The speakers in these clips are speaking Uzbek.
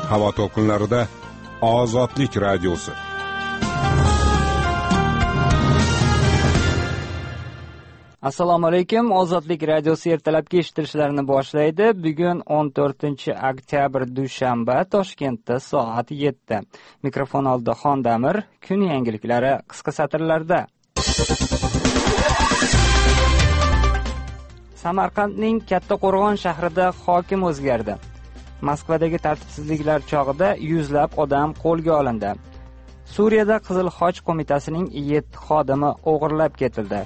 Havo to'lqinlarida Ozodlik radiosi. Assalomu alaykum. Ozodlik radiosi ertalabki eshittirishlarini boshlaydi. Bugun 14-oktyabr dushanba, Toshkentda soat 7. Mikrofon oldida Xondamir. Kun yangiliklari qisqa satrlarda. Samarqandning Kattaqo'rg'on shahrida hokim o'zgardi. Moskvadagi tartibsizliklar chog'ida yuzlab odam qo'lga olindi. Suriyada Qizil Xoch qo'mitasining 7 xodimi o'g'irlab ketildi.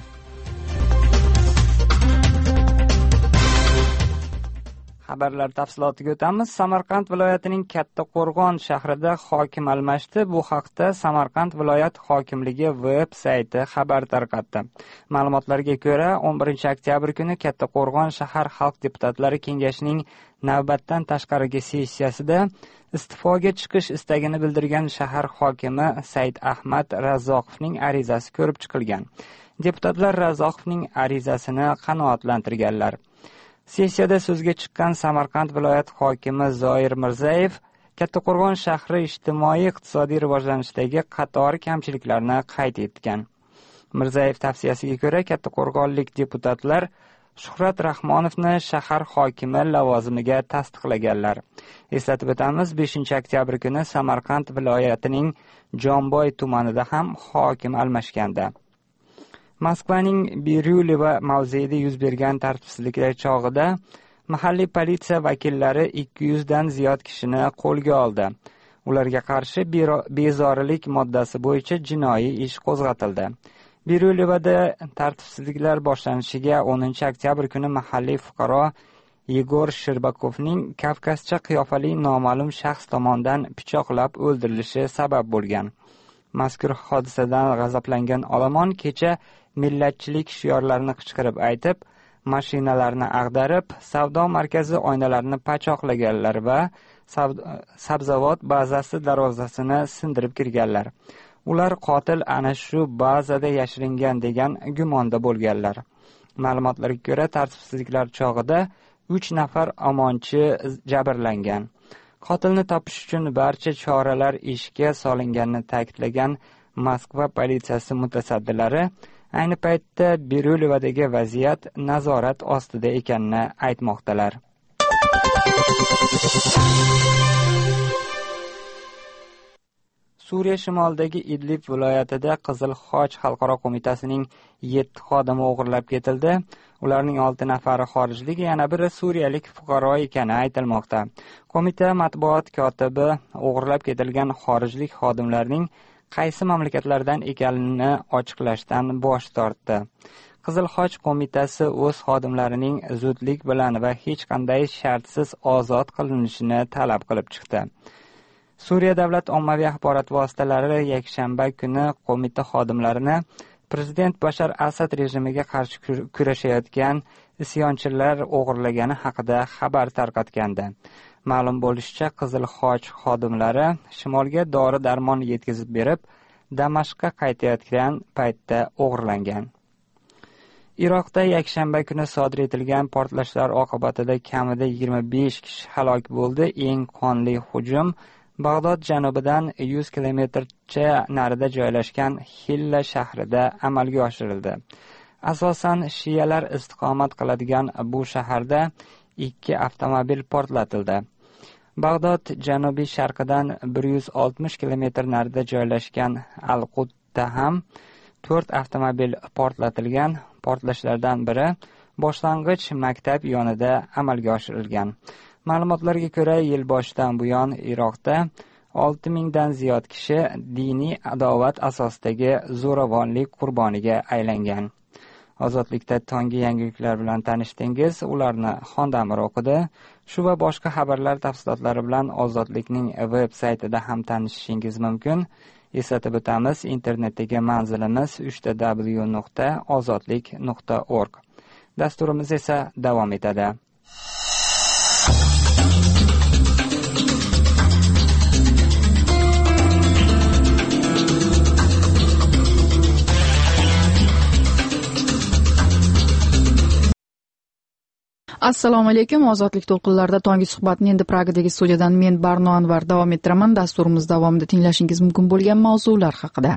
Xabarlar tafsilotiga o'tamiz. Samarqand viloyatining Kattaqo'rg'on shahrida hokim almashdi. Bu haqda Samarqand viloyat hokimligi veb sayti xabar tarqatdi. Ma'lumotlarga ko'ra, 11-oktyabr kuni Kattaqo'rg'on shahar xalq deputatlari kengashining navbatdan tashqarigi sessiyasida iste'foga chiqish istagini bildirgan shahar hokimi Said Ahmad Razzoqovning arizasi ko'rib chiqilgan. Deputatlar Razzoqovning arizasini qanoatlantirganlar. Sessiyada so'zga chiqqan Samarqand viloyat hokimi Zoir Mirzayev Kattaqo'rg'on shahri ijtimoiy-iqtisodiy rivojlanishdagi qator kamchiliklarni qayd etgan. Mirzayev tavsiyasiga ko'ra, kattaqo'rg'onlik deputatlar Shuhrat Rahmonovni shahar hokimi lavozimiga tasdiqlaganlar. Eslatib o'tamiz, 5-oktyabr kuni Samarqand viloyatining Jomboy tumanida ham hokim almashgandi. Moskvaning Biryuleva mavzeida yuz bergan tartibsizliklar chog'ida mahalliy politsiya vakillari 200 dan ziyod kishini qo'lga oldi. Ularga qarshi bezorilik moddasi bo'yicha jinoiy ish qo'zg'atildi. Biryulevada tartibsizliklar boshlanishiga 10-oktyabr kuni mahalliy fuqaro Yegor Shirbakovning Kavkazcha qiyofali noma'lum shaxs tomonidan pichoqlab o'ldirilishi sabab bo'lgan. Mazkur hodisadan g'azablangan olomon kecha millatchilik shiorlarini qichqirib aytib, mashinalarni ag'darib, savdo markazi oynalarini pachoqlaganlar va sabzavot bazasi darvozasini sindirib kirganlar. Ular qotil ana shu bazada yashiringan degan gumonda bo'lganlar. Ma'lumotlarga ko'ra, tartibsizliklar chog'ida 3 nafar omonchi jabrlangan. Qotilni topish uchun barcha choralar ishga solinganini ta'kidlagan Moskva politsiyasi mutasaddilari ayni paytda Biryulevadagi vaziyat nazorat ostida ekanini aytmoqdalar. Suriya shimolidagi Idlib viloyatida Qizil Xoch xalqaro qo'mitasining 7 xodimi o'g'irlab ketildi. Ularning 6 nafari xorijlik, yana biri suriyalik fuqaro ekani aytilmoqda. Qo'mita matbuot kotibi o'g'irlab ketilgan xorijlik xodimlarning qaysi mamlakatlardan ekanini ochiqlashdan bosh tortdi. Qizil Xoch qo'mitasi o'z xodimlarining zudlik bilan va hech qanday shartsiz ozod qilinishini talab qilib chiqdi. Suriya davlat ommaviy axborot vositalari yakshanba kuni qo'mita xodimlarini prezident Bashar Asad rejimiga qarshi kurashayotgan isyonchilar o'g'irlagani haqida xabar tarqatgandi. Ma'lum bo'lishicha, Qizil Xoch xodimlari shimolga dori-darmon yetkazib berib, Damashqqa qaytayotgan paytda o'g'irlangan. Iroqda yakshanba kuni sodir etilgan portlashlar oqibatida kamida 25 kishi halok bo'ldi. Eng qonli hujum Bag'dod janubidan 100 kilometrcha narida joylashgan Hilla shahrida amalga oshirildi. Asosan shiyalar istiqomat qiladigan bu shaharda 2 avtomobil portlatildi. Bag'dod janubiy sharqidan 160 kilometr narida joylashgan Al-Qudda ham 4 avtomobil portlatilgan. Portlashlardan biri boshlang'ich maktab yonida amalga oshirilgan. Ma'lumotlarga ko'ra, yil boshidan buyon Iroqda 6000 dan ziyod kishi diniy adovat asosidagi zo'ravonlik qurboniga aylangan. Ozodlikda tongi yangiliklar bilan tanishdingiz. Ularni Xondamir o'qidi. Shu va boshqa xabarlar tafsilotlari bilan Ozodlikning veb saytida ham tanishishingiz mumkin. Eslatib o'tamiz, internetdagi manzilimiz www.ozodlik.org. Dasturimiz esa davom etadi. Assalomu alaykum. Ozodlik to'lqinlarida tongi suhbatni endi Pragadagi studiyadan men Barno Anvar davom ettiraman. Dasturimiz davomida tinglashingiz mumkin bo'lgan mavzular haqida.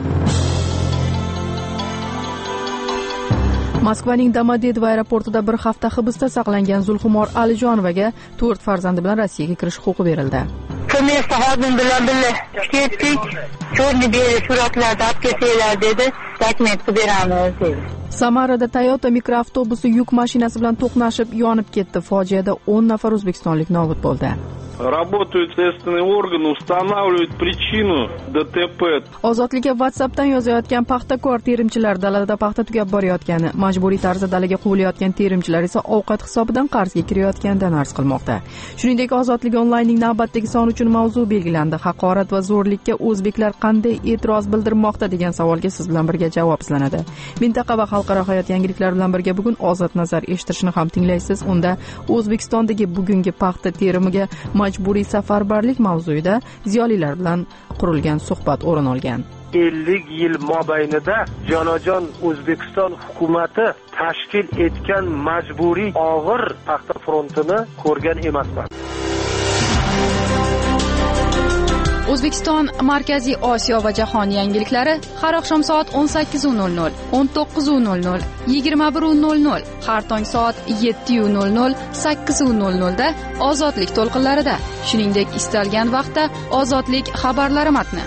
Moskvaning Domodedovo aeroportida bir hafta hibsda saqlangan Zulxumor Alijonovaga 4 farzandi bilan Rossiyaga kirish huquqi berildi. Mesda xodim bilan ketdik. Cho'rni beri suratlarda olib kelinglar dedi. Dokument beramiz dedi. Samarada Toyota mikroavtobusi yuk mashinasi bilan to'qnashib yonib ketdi. Fojiada 10 nafar o'zbekistonlik nobud bo'ldi. Работают следственные органы, устанавливают причину ДТП. Ozodlikka WhatsAppdan yozayotgan paxtakor terimchilar dalada paxta tugab borayotgani, majburiy tarzda dalaga quvilayotgan terimchilar esa ovqat hisobidan qarzga kirayotganidan arz qilmoqda. Shuningdek, Ozodlik onlaynning navbatdagi soni uchun mavzu belgilandi. Haqorat va zo'rlikka o'zbeklar qanday e'tiroz bildirmoqda degan savolga siz bilan birga javob izlanadi. Mintaqa va xalqaro hayot yangiliklari bilan birga bugun Ozod nazar eshittirishni ham tinglaysiz. Unda O'zbekistondagi bugungi paxta terimiga majburiy safarbarlik mavzuida ziyolilar bilan qurilgan suhbat o'rin olgan. 50 yil mobaynida jonajon O'zbekiston hukumati tashkil etgan majburiy og'ir paxta frontini ko'rgan emasman. O'zbekiston, Markaziy Osiyo va jahon yangiliklari har oqshom soat 18:00, 19:00, 21:00, har tong soat 7:00, 8:00 da Ozodlik to'lqinlarida. Shuningdek, istalgan vaqtda Ozodlik xabarlari matni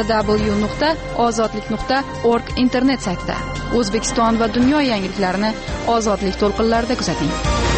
www.ozodlik.org internet saytida. O'zbekiston va dunyo yangiliklarini Ozodlik to'lqinlarida kuzating.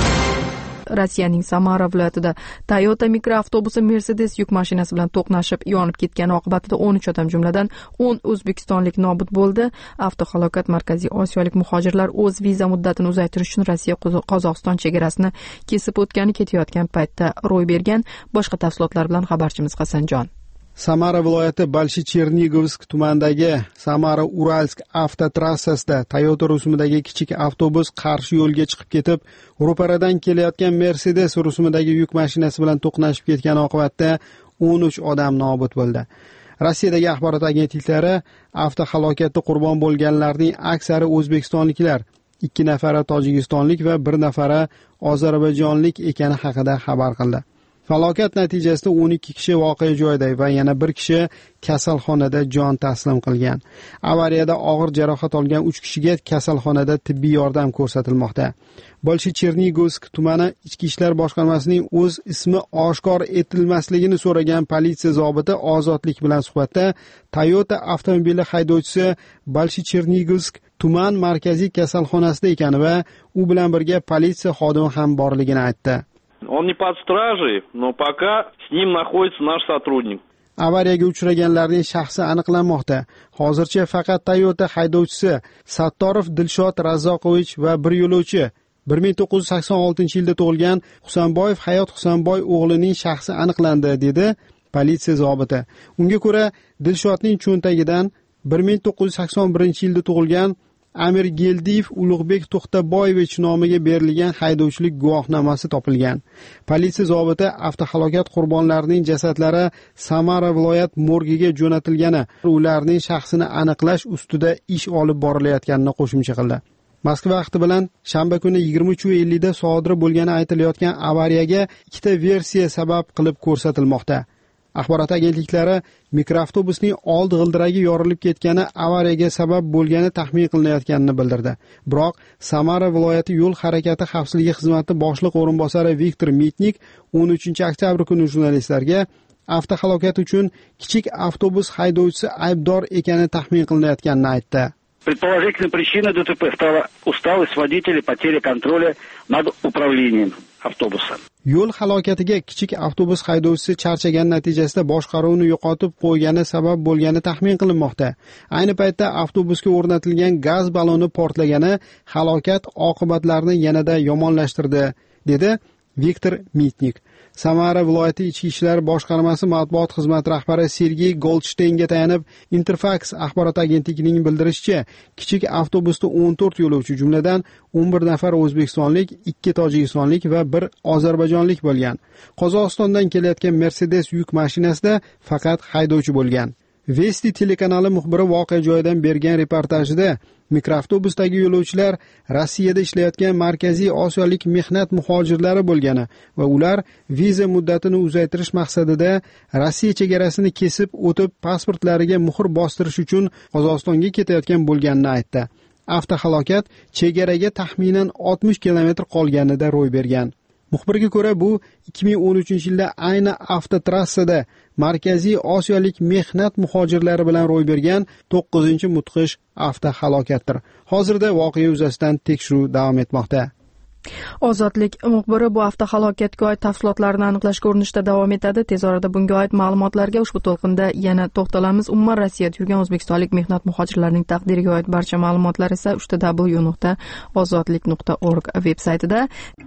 Rossiyaning Samara viloyatida Toyota mikroavtobusi Mercedes yuk mashinasi bilan to'qnashib yonib ketgani oqibatida 13 odam jumladan 10 o'zbekistonlik nobud bo'ldi. Avtohalokat Markaziy Osiyolik muhojirlar o'z viza muddatini uzaytirish uchun Rossiya Qozog'iston chegarasini kesib o'tgani ketayotgan paytda ro'y bergan. Boshqa tafsilotlar bilan xabarchimiz Hasanjon. Samara viloyati Balshi-Chernigovsk tumanidagi Samara-Uralsk avtotrassasida Toyota rusumidagi kichik avtobus qarshi yo'lga chiqib ketib, ro'paradan kelayotgan Mercedes rusumidagi yuk mashinasi bilan to'qnashib ketgani oqibatida 13 odam nobud bo'ldi. Rossiyadagi axborot agentliklari avtohalokatda qurbon bo'lganlarning aksari o'zbekistonliklar, 2 nafari tojikistonlik va 1 nafari ozarbayjonlik ekani haqida xabar qildi. Falokat natijasida 12 kishi voqea joyida va yana 1 kishi kasalxonada jon taslim qilgan. Avariyada og'ir jarohat olgan 3 kishiga kasalxonada tibbiy yordam ko'rsatilmoqda. Balshi-Chernigovsk tumani Ichki ishlar boshqarmasining o'z ismi oshkor etilmasligini so'ragan politsiya zobiti Ozodlik bilan suhbatda Toyota avtomobili haydovchisi Balshi-Chernigovsk tuman markaziy kasalxonasida ekani va u bilan birga politsiya xodimi ham borligini aytdi. Он не под стражей, но пока с ним находится наш сотрудник. Avariyaga uchraganlarning shaxsi aniqlanmoqda. Hozircha faqat Toyota haydovchisi Sattorov Dilshod Razzoqovich va bir yo'lovchi 1986-yilda tug'ilgan Husanboyev Hayot Husanboy o'g'lining shaxsi aniqlandi, dedi politsiya zobiti. Unga ko'ra, Dilshodning cho'ntagidan 1981-yilda tug'ilgan Amir Geldiyev Ulug'bek To'xtaboyevich nomiga berilgan haydovchilik guvohnomasi topilgan. Politsiya zobiti avtohalokat qurbonlarining jasadlari Samara viloyat morgiga jo'natilgani, ularning shaxsini aniqlash ustida ish olib borilayotganini qo'shimcha qildi. Moskva vaqti bilan shanba kuni 23:50 da sodir bo'lgani aytilayotgan avariyaga ikkita versiya sabab qilib ko'rsatilmoqda. Axborot agentliklari mikroavtobusning old g'ildiragi yorilib ketgani avariyaga sabab bo'lgani taxmin qilinayotganini bildirdi. Biroq Samara viloyati yo'l harakati xavfsizligi xizmati boshliq o'rinbosari Viktor Mitnik 13-oktyabr kuni jurnalistlarga avtohalokat uchun kichik avtobus haydovchisi aybdor ekani taxmin qilinayotganini aytdi. Предположительной причиной ДТП стала усталость водителя, потеря контроля над управлением автобуса. Yo'l halokatiga kichik avtobus haydovchisi charchagan natijasida boshqaruvni yo'qotib qo'ygani sabab bo'lgani taxmin qilinmoqda. Ayni paytda avtobusga o'rnatilgan gaz balloni portlagani halokat oqibatlarini yanada yomonlashtirdi, dedi Viktor Mitnik. Samara viloyati ichki ishlar boshqarmasi matbuot xizmati rahbari Sergey Goldsteynga tayanib, Interfax axborot agentligining bildirishicha, kichik avtobusda 14 yo'lovchi, jumladan 11 nafar o'zbekistonlik, 2 tojikistonlik va 1 ozarbayjonlik bo'lgan. Qozog'istondan kelayotgan Mercedes yuk mashinasida faqat haydovchi bo'lgan. Vesti telekanali muxbiri voqea joyidan bergan reportajida mikroavtobusdagi yo'lovchilar Rossiyada ishlayotgan Markaziy Osiyolik mehnat muhojirlari bo'lgani va ular viza muddatini uzaytirish maqsadida Rossiya chegarasini kesib o'tib pasportlariga muhr bostirish uchun Qozog'istonga ketayotgan bo'lganini aytdi. Avtohalokat chegaraga taxminan 60 kilometr qolganida ro'y bergan. Muxbirga ko'ra, bu 2013-yilda ayni avtotrassada Markaziy Osiyolik mehnat muhojirlari bilan ro'y bergan 9-mudhish avtohalokatdir. Hozirda voqea yuzasidan tekshiruv davom etmoqda. Ozodlik muxbiri bu avtohalokatga oid tafsilotlarni aniqlashga urinishda davom etadi. Tez orada bunga oid ma'lumotlarga ushbu to'lqinda yana to'xtalamiz. Umuman Rossiyada yurgan o'zbekistonlik mehnat muhojirlarining taqdiriga oid barcha ma'lumotlar esa www.ozodlik.org veb-saytida.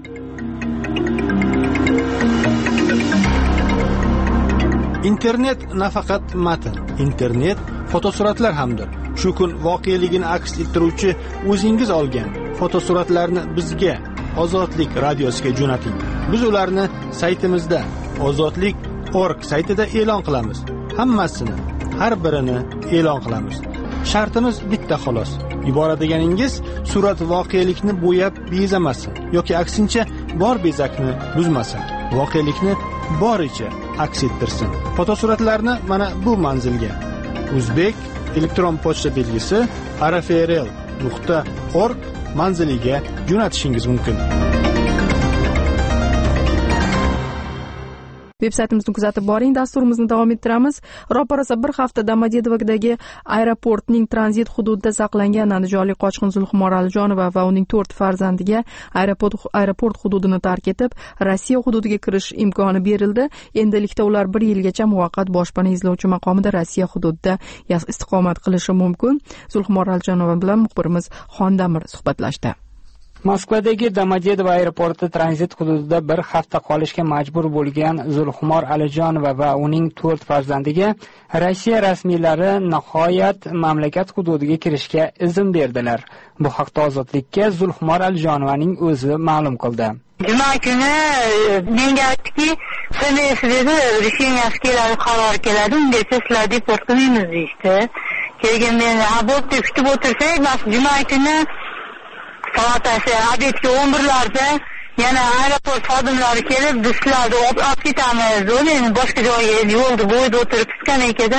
Internet nafaqat matn, internet fotosuratlar hamdir. Shu kun voqeligini aks ettiruvchi o'zingiz olgan fotosuratlarni bizga Ozodlik radiosiga jo'nating. Biz ularni saytimizda ozodlik.org saytida e'lon qilamiz. Hammasini, har birini e'lon qilamiz. Shartimiz bitta xolos. Yuboradiganingiz surat voqelikni bo'yab bezamasin yoki aksincha bor bezakni buzmasin. Voqelikni boricha aks ettirsin. Fotosuratlarni mana bu manzilga Uzbek elektron pochta belgisi rfrl.org manziliga jo'natishingiz mumkin. Veb-saytimizni kuzatib boring. Dasturimizni davom ettiramiz. Ro'parasa bir hafta Domodedovodagi aeroportning tranzit hududida saqlangan andijonlik qochqin Zulxumor Alijonova va uning 4 farzandiga aeroport hududini tark etib, Rossiya hududiga kirish imkoni berildi. Endilikda ular 1 yilgacha muvaqqat boshpana izlovchi maqomida Rossiya hududida istiqomat qilishi mumkin. Zulxumor Alijonova bilan muxbirimiz Xondamir suhbatlashdi. Moskvadagi Domodedovo aeroporti tranzit hududida 1 hafta qolishga majbur bo'lgan Zulxumor Alijonova va uning 4 farzandiga Rossiya rasmiylari nihoyat mamlakat hududiga kirishga izn berdilar. Bu haqda Ozodlikka Zulxumor Alijonovaning o'zi ma'lum qildi. Juma kuni menga aytdiki, "Siz dedi, решение keladi, qaror keladi, unda sizlar deport qilmaymiz" deydi. Keyin men abort kutib o'tirsak, juma kuni soatasi obedga 11larda yana aeroport xodimlari kelib, bizlarni olib ketamiz. Endi boshqa joyga yo'lda bo'yda o'tirib tutgan ekanda,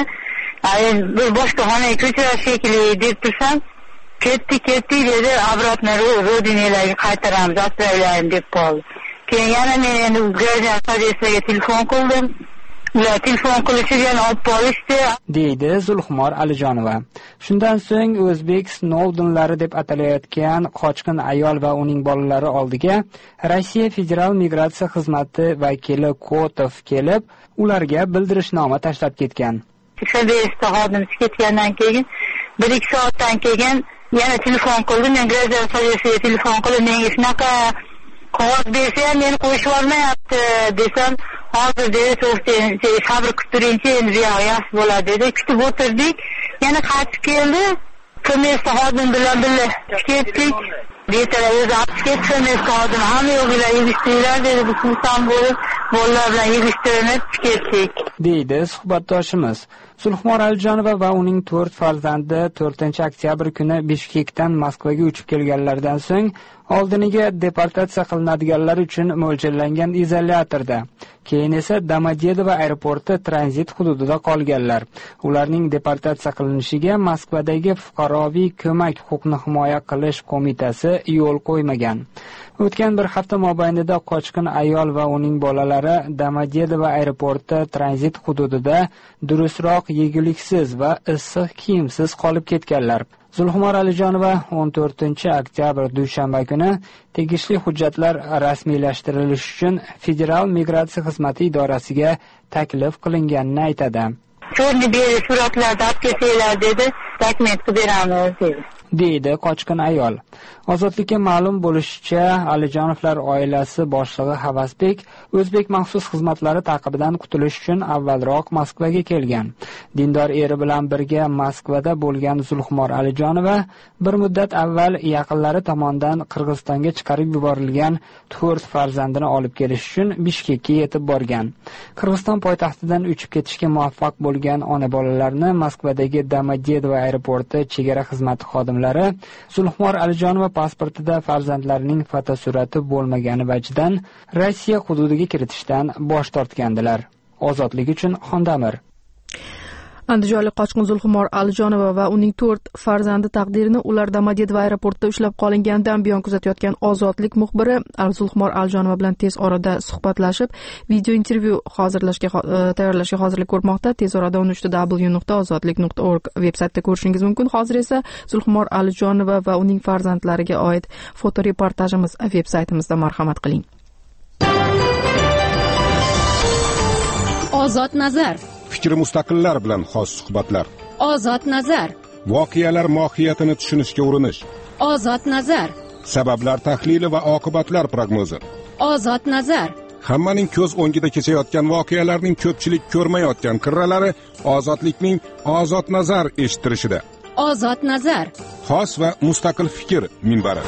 bir boshqa xonaga ko'chirish shekilli deb tursam, ketdi dedi, obratno rodinalarga qaytaramiz, отправляем deb qoldi. Keyin yana men endi grazdan sodesiga telefon qildim. Ular telefon qilishgan olib qolishdi, deydi Zulxumor Alijonova. Shundan so'ng O'zbek Snowdenlari deb atalayotgan qochqin ayol va uning bolalari oldiga Rossiya Federal migratsiya xizmati vakili Kotov kelib, ularga bildirishnoma tashlab ketgan. Tekshirishda xodim ketgandan keyin 1-2 soatdan keyin yana telefon qildim. Men grazdan sodesiga telefon qilib, menga shunaqa qog'oz bersa, meni qo'yishib olmayapti desam, hozir dedi, to'xtang, sabr kuttiringchi, endi yaxshi bo'ladi dedi. Kutib o'tirdik. Yana qaytib keldi. Ko'mesda xodim bilan birga ketdik. Betaraf o'zi olib ketdi. Ko'mesda xodim hamma yo'g'inglar yig'ishtiringlar dedi. Bu xursand bo'lib, bolalar bilan yig'ishtirinib ketdik, deydi suhbatdoshimiz. Zulxumor Alijonova va uning 4 farzandi 4-oktyabr kuni Bishkekdan Moskvaga uchib kelganlaridan so'ng oldiniga deportatsiya qilinadiganlar uchun mo'ljallangan izolyatorda, keyin esa Domodedovo aeroporti tranzit hududida qolganlar. Ularning deportatsiya qilinishiga Moskvadagi fuqaroviy ko'mak huquqni himoya qilish qo'mitasi yo'l qo'ymagan. O'tgan bir hafta mobaynida qochqin ayol va uning bolalari Domodedovo aeroporti tranzit hududida durustroq yeguliksiz va issiq kiyimsiz qolib ketganlar. Zulxumor Alijonova 14-oktyabr dushanba kuni tegishli hujjatlar rasmiylashtirilishi uchun Federal migratsiya xizmati idorasiga taklif qilinganini aytadi. "Cho'rni beri suratlarda olib kelsanglar" dedi, "Dokument qilib beramiz" dedi. deydi qochqin ayol. Ozodlikka ma'lum bo'lishicha, Alijonovlar oilasi boshlig'i Havasbek o'zbek maxsus xizmatlari taqibidan qutulish uchun avvalroq Moskvaga kelgan. Dindor eri bilan birga Moskvada bo'lgan Zulxumor Alijonova bir muddat avval yaqinlari tomonidan Qirg'izistonga chiqarib yuborilgan 4 farzandini olib kelish uchun Bishkekka yetib borgan. Qirg'iziston poytaxtidan uchib ketishga muvaffaq bo'lgan ona bolalarni Moskvadagi Domodedovo aeroporti chegara xizmati xodimlari Zulxumor Alijonova pasportida farzandlarining fotosurati bo'lmagani vajidan Rossiya hududiga kiritishdan bosh tortgandilar. Ozodlik uchun Xondamir. Andijonlik qochqin Zulxumor Alijonova va uning 4 farzandi taqdirini ular Domodedovo aeroportida ushlab qolingandan buyon kuzatayotgan Ozodlik muxbiri Zulxumor Alijonova bilan tez orada suhbatlashib, video intervyu tayyorlashga hozirlik ko'rmoqda. Tez orada uni www.ozodlik.org veb-saytida ko'rishingiz mumkin. Hozir esa Zulxumor Alijonova va uning farzandlariga oid fotoreportajimiz veb-saytimizda marhamat qiling. Ozod nazar. Fikri mustaqillar bilan xos suhbatlar. Ozod nazar. Voqealar mohiyatini tushunishga urinish. Ozod nazar. Sabablar tahlili va oqibatlar prognozi. Ozod nazar. Hammaning ko'z o'ngida kechayotgan voqealarning ko'pchilik ko'rmayotgan qirralari ozodlikning ozod nazar eshittirishida. Ozod nazar. Xos va mustaqil fikr minbari.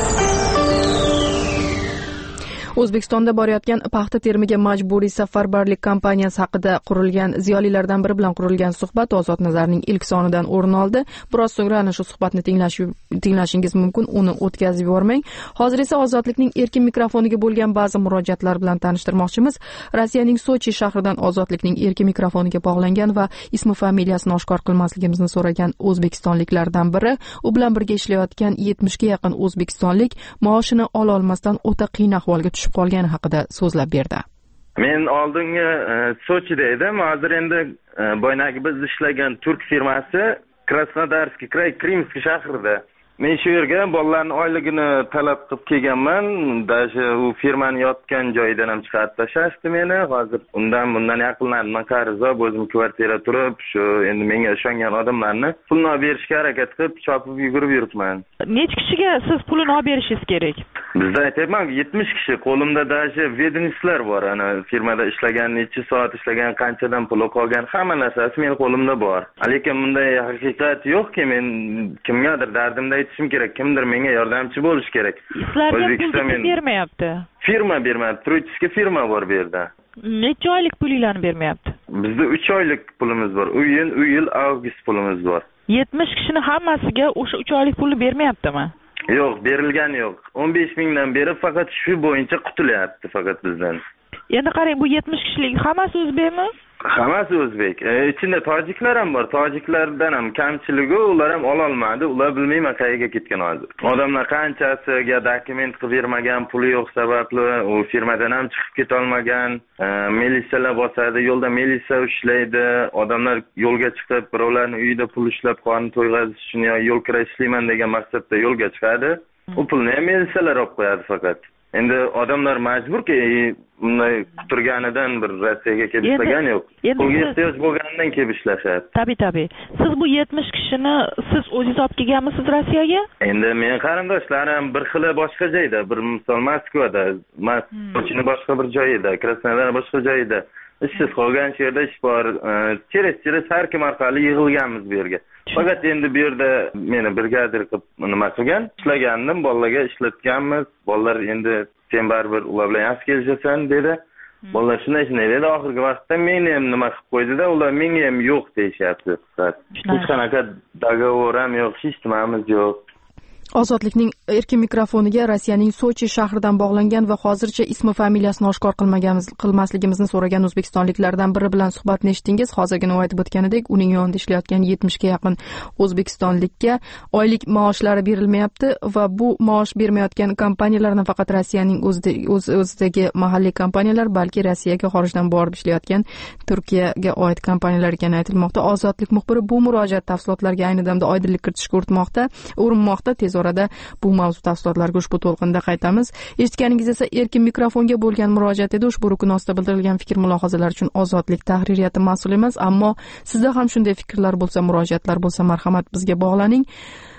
O'zbekistonda borayotgan paxta terimiga majburiy safarbarlik kompaniyasi haqida qurilgan ziyolilardan biri bilan qurilgan suhbat Ozod nazarning ilk sonidan o'rin oldi. Biroz so'ngra ana shu suhbatni tinglashingiz mumkin, uni o'tkazib yubormang. Hozir esa Ozodlikning erkin mikrofoniga bo'lgan ba'zi murojaatlar bilan tanishtirmoqchimiz. Rossiyaning Sochi shahridan Ozodlikning erkin mikrofoniga bog'langan va ismi familiyasini oshkor qilmasligimizni so'ragan o'zbekistonliklardan biri, u bilan birga ishlayotgan 70 ga yaqin o'zbekistonlik maoshini ola olmasdan o'ta qiyin ahvolga tushib qolgani haqida so'zlab berdi. Men oldingi Sochida edim, hozir endi boyagi biz ishlagan turk firmasi Krasnodarskiy kraj Krimskiy shahrida. Men shu yerga bolalarning oyligini talab qilib kelganman. Даже u firmani yotgan joyidan ham chiqarib tashlashdi meni. Hozir bundan yaqinlarimdan qarz olib o'zim kvartira turib, shu endi menga ishongan odamlarni pulni olib berishga harakat qilib, chopib yugurib yuribman. Necha kishiga siz pulini olib berishingiz kerak? Bizda aytayapman 70 kishi, qo'limda даже ведомстволар bor. Ana firmada ishlagan, necha soat ishlagan, qanchadan pul qolgan, hamma narsasi meni qo'limda bor. Lekin bunday haqiqat yo'qki, men kimgadir dardimda aytishim kerak, kimdir menga yordamchi bo'lish kerak. Sizlarga pul bermayapti. Firma bermayapti. Turistga firma bor bu yerda. Necha oylik pulinglarni bermayapti? Bizda 3 oylik pulimiz bor. U yil avgust pulimiz bor. 70 kishini hammasiga o'sha 3 oylik pulni bermayaptimi? Yo'q, berilgani yo'q. 15 mingdan beri faqat shu bo'yicha qutulyapti faqat bizdan. Endi qarang, bu 70 kishilik hammasi o'zbekmi? Hammasi o'zbek. Ichida tojiklar ham bor. Tojiklardan ham kamchiligi, ular ham ola olmadi. Ular bilmayman qayerga ketgan hozir. Odamlar qanchasiga dokument qilib bermagan, puli yo'q sababli u firmadan ham chiqib keta olmagan. Militsiyalar bosadi, yo'lda militsiya ushlaydi. Odamlar yo'lga chiqib, birovlarning uyida pul ushlab qorni to'yg'azish uchun yo yo'l kira ishlayman degan maqsadda yo'lga chiqadi. U pulni ham militsiyalar olib qo'yadi faqat. Endi odamlar majburki, bunday kuturganidan bir Rossiyaga kelib ishlagan yo'q. Pulga ehtiyoj bo'lganidan kelib ishlashadi. Tabii. Siz bu 70 kishini siz o'zingiz olib kelganmisiz Rossiyaga? Endi men qarindoshlarim bir xili boshqa joyda, bir misol Moskvada, Sochini boshqa bir joyida, Krasnodar boshqa joyida. Ishsiz qolgan shu yerda ish bor. Cheres har kim orqali yig'ilganmiz bu yerga. Faqat endi bu yerda meni brigadir qilib nima qilgan, ishlagandim, bolalarga ishlatganmiz. Bolalar endi sen baribir ular bilan yaxshi kelishasan dedi. Bolalar shunday dedi. Oxirgi vaqtda meni ham nima qilib qo'ydi-da, ular menga ham yo'q deyishyapti. Hech qanaqa dogovor ham yo'q, hech nimamiz yo'q. Ozodlikning erkin mikrofoniga Rossiyaning Sochi shahridan bog'langan va hozircha ismi familiyasini oshkor qilmasligimizni so'ragan o'zbekistonliklardan biri bilan suhbatni eshitdingiz. Hozirgina aytib o'tganidek, uning yonida ishlayotgan 70 ga yaqin o'zbekistonlikka oylik maoshlari berilmayapti va bu maosh bermayotgan kompaniyalar nafaqat Rossiyaning o'zidagi mahalliy kompaniyalar, balki Rossiyaga xorijdan borib ishlayotgan Turkiyaga oid kompaniyalar ekani aytilmoqda. Ozodlik muxbiri bu murojaat tafsilotlariga ayni damda oydinlik kiritishga urinmoqda. Tez orada bu mavzu tafsilotlariga ushbu to'lqinda qaytamiz. Eshitganingiz esa erkin mikrofonga bo'lgan murojaat edi. Ushbu rukun ostida bildirilgan fikr mulohazalar uchun Ozodlik tahririyati mas'ul emas, ammo sizda ham shunday fikrlar bo'lsa, murojaatlar bo'lsa, marhamat bizga bog'laning.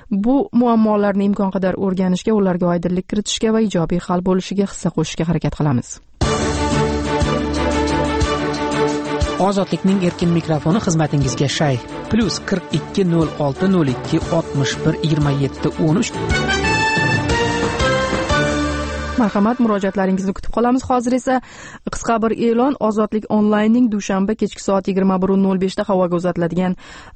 bu muammolarni imkon qadar o'rganishga, ularga oydinlik kiritishga va ijobiy hal bo'lishiga hissa qo'shishga harakat qilamiz. Ozodlikning erkin mikrofoni xizmatingizga shay +42 06 02 61 27 13. Marhamat, murojaatlaringizni kutib qolamiz. Hozir esa qisqa bir e'lon. Ozodlik onlaynning dushanba kechki soat 21:05 da havoga uzatiladigan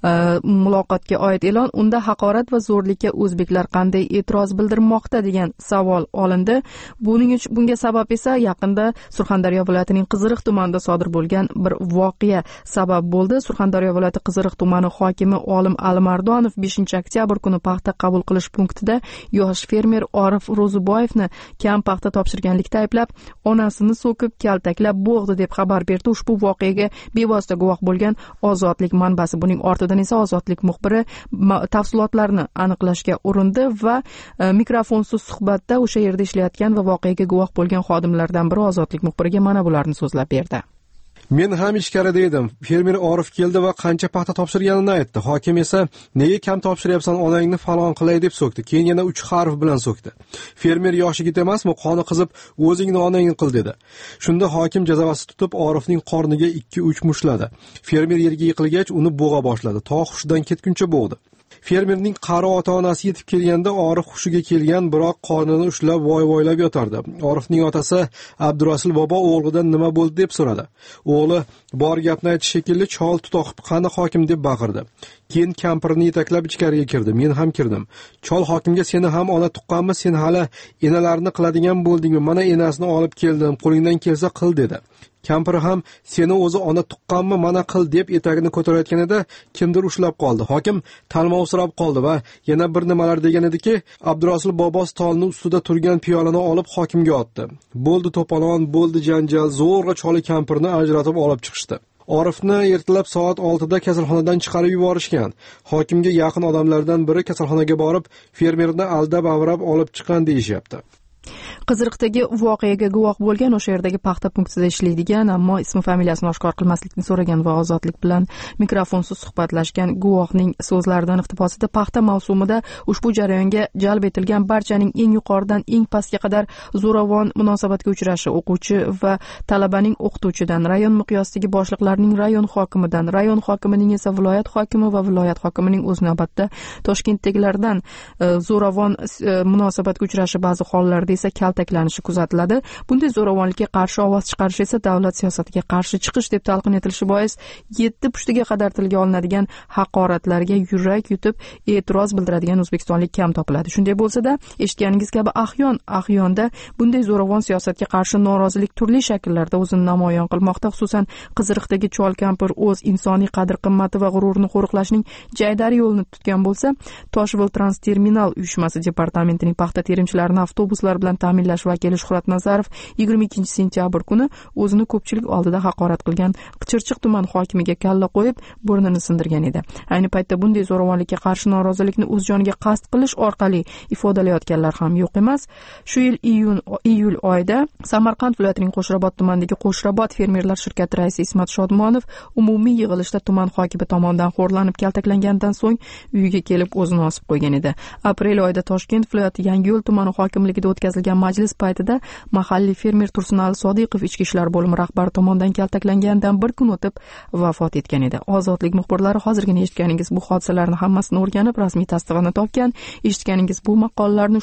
muloqotga oid e'lon. Unda haqorat va zo'rlikka o'zbeklar qanday e'tiroz bildirmoqda degan savol olindi. Bunga sabab esa yaqinda Surxondaryo viloyatining Qiziriq tumanida sodir bo'lgan bir voqea sabab bo'ldi. Surxondaryo viloyati Qiziriq tumani hokimi Olim Alimardonov 5-oktyabr kuni paxta qabul qilish punktida yosh fermer Orif Ro'ziboyevni kam paxta topshirganlikda ayblab, onasini so'kib, kaltaklab bo'g'di deb xabar berdi. Ushbu voqeaga bevosita guvoh bo'lgan Ozodlik manbasi, buning ortidan esa Ozodlik muxbiri tafsilotlarni aniqlashga urindi va mikrofonsiz suhbatda o'sha yerda ishlayotgan va voqeaga guvoh bo'lgan xodimlardan biri Ozodlik muxbiriga mana bularni so'zlab berdi. Men ham ichkarida edim. Fermer Orif keldi va qancha paxta topshirganini aytdi. Hokim esa nega kam topshiryapsan, onangni falon qilay deb so'kdi. Keyin yana 3 harf bilan so'kdi. Fermer yosh yigit emasmi, qoni qizib, o'zingni onangni qil dedi. Shunda hokim jazavasi tutib Orifning qorniga 2-3 mushladi. Fermer yerga yiqilgach, uni bo'g'a boshladi. To hushidan ketguncha bo'g'di. Fermerning qari ota-onasi yetib kelganda Orif hushiga kelgan, biroq qornini ushlab voy-voylab yotardi. Orifning otasi Abdurasul bobo o'g'lidan nima bo'ldi deb so'radi. O'g'li bor gapni aytish shekilli chol tutoqib, "Qani hokim" deb baqirdi. Keyin kampirni yetaklab ichkariga kirdi. Men ham kirdim. Chol hokimga "Seni ham ona tuqqanmi? Sen hali enalarni qiladigan bo'ldingmi? Mana enasini olib keldim. Qo'lingdan kelsa qil" dedi. Kampir ham "Seni o'zi ona tuqqanmi? Mana qil" deb etagini ko'tarayotganida kimdir ushlab qoldi. Hokim talmovsirab qoldi va yana bir nimalar degan ediki, Abdurasul bobo stolning ustida turgan piyolani olib hokimga otdi. Bo'ldi to'polon, bo'ldi janjal, zo'rg'a choli kampirni ajratib olib chiqishdi. Orifni ertalab soat 6 da kasalxonadan chiqarib yuborishgan. Hokimga yaqin odamlardan biri kasalxonaga borib, fermerni aldab-avrab olib chiqqan deyishyapti. Qiziriqdagi voqeaga guvoh bo'lgan, o'sha yerdagi paxta punktida ishlaydigan, ammo ismi familiyasini oshkor qilmaslikni so'ragan va Ozodlik bilan mikrofonsiz suhbatlashgan guvohning so'zlaridan iqtibosida paxta mavsumida ushbu jarayonga jalb etilgan barchaning eng yuqoridan eng pastga qadar zo'ravon munosabatga uchrashi, o'quvchi va talabaning o'qituvchidan, rayon miqyosidagi boshliqlarning rayon hokimidan, rayon hokimining esa viloyat hokimi va viloyat hokimining o'z navbatda Toshkentdagilardan zo'ravon munosabatga uchrashi, ba'zi hollarda esa kaltaklanishi kuzatiladi. Bunday zo'ravonlikka qarshi ovoz chiqarish esa davlat siyosatiga qarshi chiqish deb talqin etilishi bois 7 pushtiga qadar tilga olinadigan haqoratlarga yurak yutib e'tiroz bildiradigan o'zbekistonlik kam topiladi. Shunday bo'lsa-da, eshitganingiz kabi ahyonda bunday zo'ravon siyosatga qarshi norozilik turli shakllarda o'zini namoyon qilmoqda. Xususan, Qiziriqdagi chol kampir o'z insoniy qadr-qimmati va g'ururini qo'riqlashning jaydari yo'lini tutgan bo'lsa, Toshvil Transterminal uyushmasi departamentining paxta terimchilarini avtobuslar bilan ta'minlash vakili Shuhrat Nazarov 22-sentyabr kuni o'zini ko'pchilik oldida haqorat qilgan Chirchiq tuman hokimiga kalla qo'yib, burnini sindirgan edi. Ayni paytda bunday zo'ravonlikka qarshi norozilikni o'z joniga qasd qilish orqali ifodalayotganlar ham yo'q emas. Shu yil iyul oyida Samarqand viloyatining Qo'shrabot tumanidagi Qo'shrabot fermerlar shirkati raisi Ismat Shodmonov umumiy yig'ilishda tuman hokimi tomonidan xo'rlanib kaltaklangandan so'ng uyiga kelib o'zini osib qo'ygan edi. Aprel oyida Toshkent viloyati Yangiyo'l tumani hokimligida o'tkazilgan majlis paytida mahalliy fermer Tursunali Sodiqov ichki ishlar bo'limi rahbari tomonidan kaltaklangandan bir kun o'tib vafot etgan edi. Ozodlik muxbirlari hozirgina eshitganingiz bu hodisalarni hammasini o'rganib, rasmiy tasdig'ini topgan. Eshitganingiz bu maqolalarni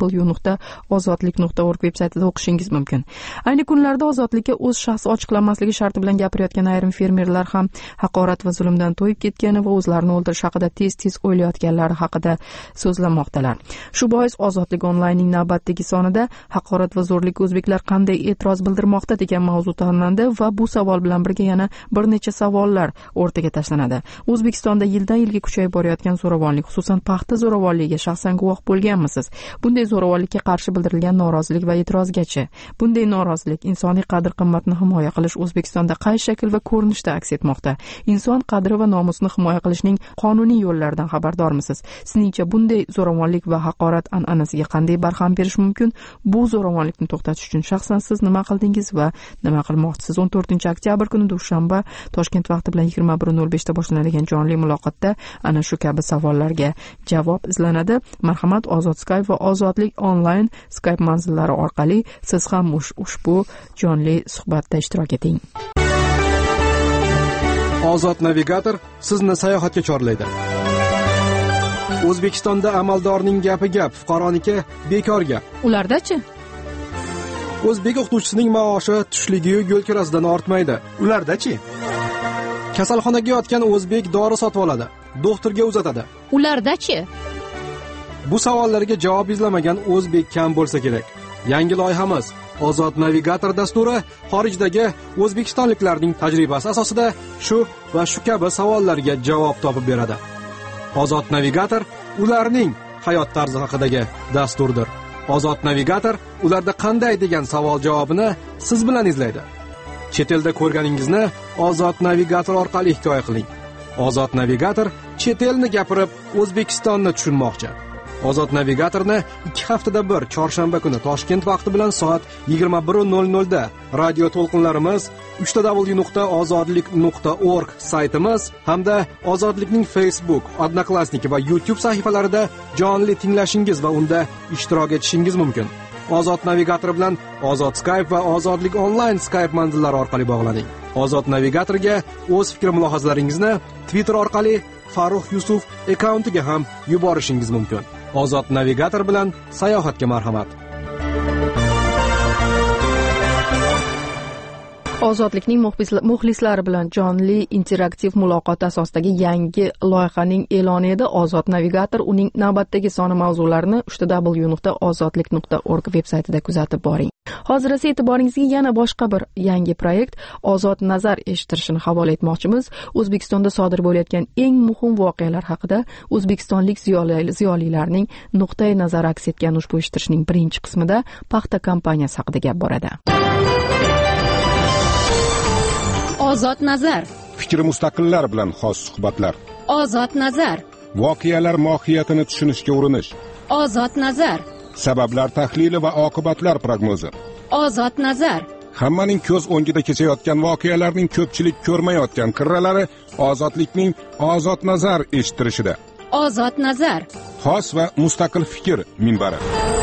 www.ozodlik.org veb-saytida o'qishingiz mumkin. Ayni kunlarda ozodlikka o'z shaxsi ochiqlanmasligi sharti bilan gapirayotgan ayrim fermerlar ham haqorat va zulmdan to'yib ketgani va o'zlarini o'ldirish haqida tez o'ylayotganlari haqida so'zlamoqdalar. Shu bois Ozodlik onlaynning navbatdagi sonida haqorat va zo'rlikka o'zbeklar qanday e'tiroz bildirmoqda degan mavzu tanlandi va bu savol bilan birga yana bir necha savollar o'rtaga tashlanadi. O'zbekistonda yildan yilga kuchayib borayotgan zo'ravonlik, xususan paxta zo'ravonligiga shaxsan guvoh bo'lganmisiz? Bunday zo'ravonlikka qarshi bildirilgan norozilik va e'tirozgacha bunday norozilik insoniy qadr-qimmatni himoya qilish O'zbekistonda qay shakl va ko'rinishda aks etmoqda? Inson qadri va nomusini himoya qilishning qonuniy yo'llaridan xabardormisiz? Sizningcha bunday zo'ravonlik va haqorat an'anasiga qanday barham berish mumkin? bu zo'ravonlikni to'xtatish uchun shaxsan siz nima qildingiz va nima qilmoqchisiz? 14 oktyabr kuni dushanba Toshkent vaqti bilan 21:05 da boshlanadigan jonli muloqotda ana shu kabi savollarga javob izlanadi. Marhamat, Ozod Skype va Ozodlik onlayn Skype manzillari orqali siz ham ushbu jonli suhbatda ishtirok eting. Ozod navigator sizni sayohatga chorlaydi. O'zbekistonda amaldorning gapi gap, fuqaroniki bekor gap. Ulardachi? O'zbek o'qituvchisining maoshi tushligi yo'l kirasidan ortmaydi. Ulardachi? Kasalxonaga yotgan o'zbek dori sotib oladi, doktorga uzatadi. Ulardachi? Bu savollarga javob izlamagan o'zbek kam bo'lsa kerak. Yangi loyihamiz Ozod navigator dasturi xorijdagi o'zbekistonliklarning tajribasi asosida shu va shu kabi savollarga javob topib beradi. Ozod navigator ularning hayot tarzi haqidagi dasturdir. Ozod navigator ularda qanday degan savol javobini siz bilan izlaydi. Chet elda ko'rganingizni Ozod navigator orqali hikoya qiling. Ozod navigator chet elni gapirib O'zbekistonni tushunmoqchi. Ozod navigatorni 2 haftada bir chorshanba kuni Toshkent vaqti bilan soat 21:00 da radio to'lqinlarimiz, www.ozodlik.org saytimiz hamda Ozodlikning Facebook, Odnoklassniki va YouTube sahifalarida jonli tinglashingiz va unda ishtirok etishingiz mumkin. Ozod navigator bilan Ozod Skype va Ozodlik onlayn Skype manzillari orqali bog'laning. Ozod navigatorga o'z fikr-mulohazalaringizni Twitter orqali Farruh Yusuf akkauntiga ham yuborishingiz mumkin. Ozod navigator bilan sayohatga marhamat. Ozodlikning muxlislari bilan jonli interaktiv muloqot asosidagi yangi loyihaning e'loni edi. Ozod navigator uning navbatdagi soni mavzularini www.ozodlik.org veb-saytida kuzatib boring. Hozir esa e'tiboringizga yana boshqa bir yangi proyekt Ozod nazar eshittirishini havola etmoqchimiz. O'zbekistonda sodir bo'layotgan eng muhim voqealar haqida o'zbekistonlik ziyolilarning nuqtai nazari aks etgan ushbu eshittirishning birinchi qismida paxta kompaniyasi haqida gap boradi. Ozod nazar. Fikri mustaqillar bilan xos suhbatlar. Ozod nazar. Voqealar mohiyatini tushunishga urinish. Ozod nazar. Sabablar tahlili va oqibatlar prognozi. Ozod nazar. Hammaning ko'z o'ngida kechayotgan voqealarning ko'pchilik ko'rmayotgan qirralari ozodlikning Ozod nazar eshittirishida. Ozod nazar. Xos va mustaqil fikr minbari.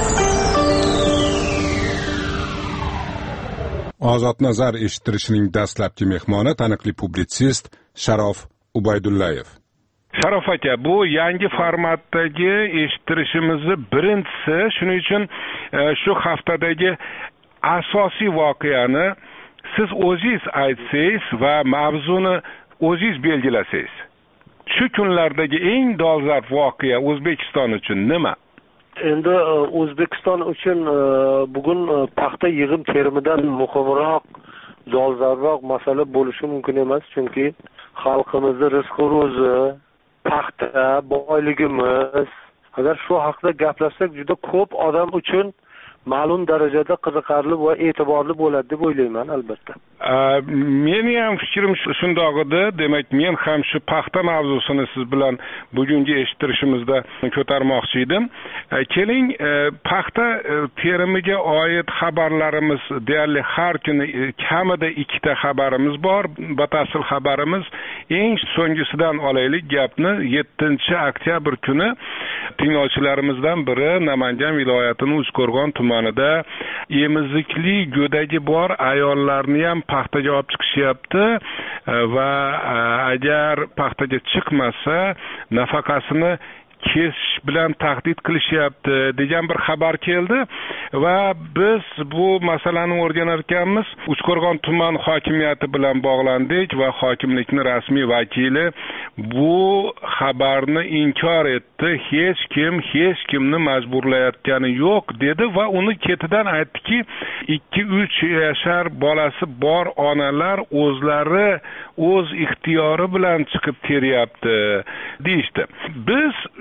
Ozod nazar eshittirishining dastlabki mehmoni taniqli publitsist Sharof Ubaydullayev. Sharof aka, bu yangi formatdagi eshittirishimizni birinchisi, shuning uchun shu haftadagi asosiy voqeani siz o'zingiz aytsangiz va mavzuni o'zingiz belgilasangiz. Shu kunlardagi eng dolzarb voqea O'zbekiston uchun nima? Endi O'zbekiston uchun bugun paxta yig'im terimidan muhimroq, dolzarbroq masala bo'lishi mumkin emas, chunki xalqimizning rizqi ro'zi, paxta boyligimiz, agar shu haqida gaplashsak juda ko'p odam uchun ma'lum darajada qiziqarli va e'tiborli bo'ladi deb o'ylayman, albatta. Meni ham fikrim shundoq edi. Demak, men ham shu paxta mavzusini siz bilan bugungi eshittirishimizda ko'tarmoqchi edim. Keling, paxta terimiga oid xabarlarimiz deyarli har kuni kamida 2 ta xabarimiz bor. Batafsil xabarimiz eng so'nggisidan olaylik gapni. 7-oktyabr kuni tinglovchilarimizdan biri Namangan viloyatining Uchqo'rg'on tumanida emizikli go'dagi bor ayollarni ham paxtaga olib chiqishyapti va agar paxtaga chiqmasa nafaqasini kesish bilan tahdid qilishyapti degan bir xabar keldi va biz bu masalani o'rganar ekanmiz. Uchqo'rg'on tuman hokimiyati bilan bog'landik va hokimlikning rasmiy vakili bu xabarni inkor etdi. Hech kimni majburlayotgani yo'q dedi va uni ketidan aytdiki, 2-3 yashar bolasi bor onalar o'z ixtiyori bilan chiqib teryapti deyishdi. Biz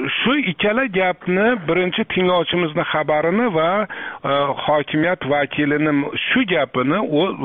shu ikkala gapni birinchi tinglovchimizni xabarini va hokimiyat vakilini shu gapini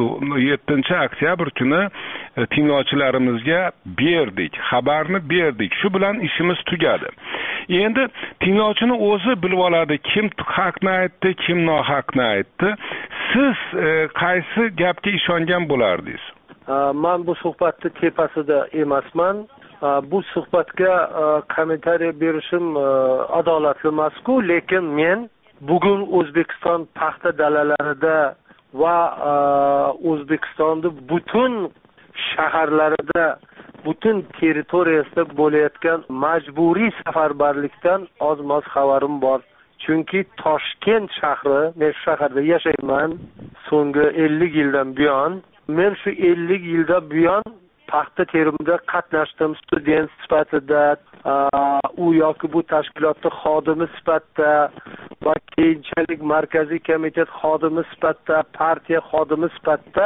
7 oktyabr kuni tinglovchilarimizga berdik, xabarni berdik. Shu bilan ishimiz tugadi. Endi tinglovchini o'zi bilib oladi, kim haqni aytdi, kim nohaqni aytdi. Siz qaysi gapga ishongan bo'lardingiz? Men bu suhbatni tepasida emasman. Bu suhbatga kommentariy berishim adolatli emas-ku, lekin men bugun O'zbekiston paxta dalalarida va O'zbekistonning butun shaharlarida, butun territoriyasida bo'layotgan majburiy safarbarlikdan oz-moz xabarim bor. Chunki Toshkent shahri, men shu shaharda yashayman so'nggi 50 yildan buyon. Men shu 50 yildan buyon paxta terimida qatnashdim, student sifatida, u yoki bu tashkilotda xodimi sifatida va keyinchalik markaziy komitet xodimi sifatida, partiya xodimi sifatida.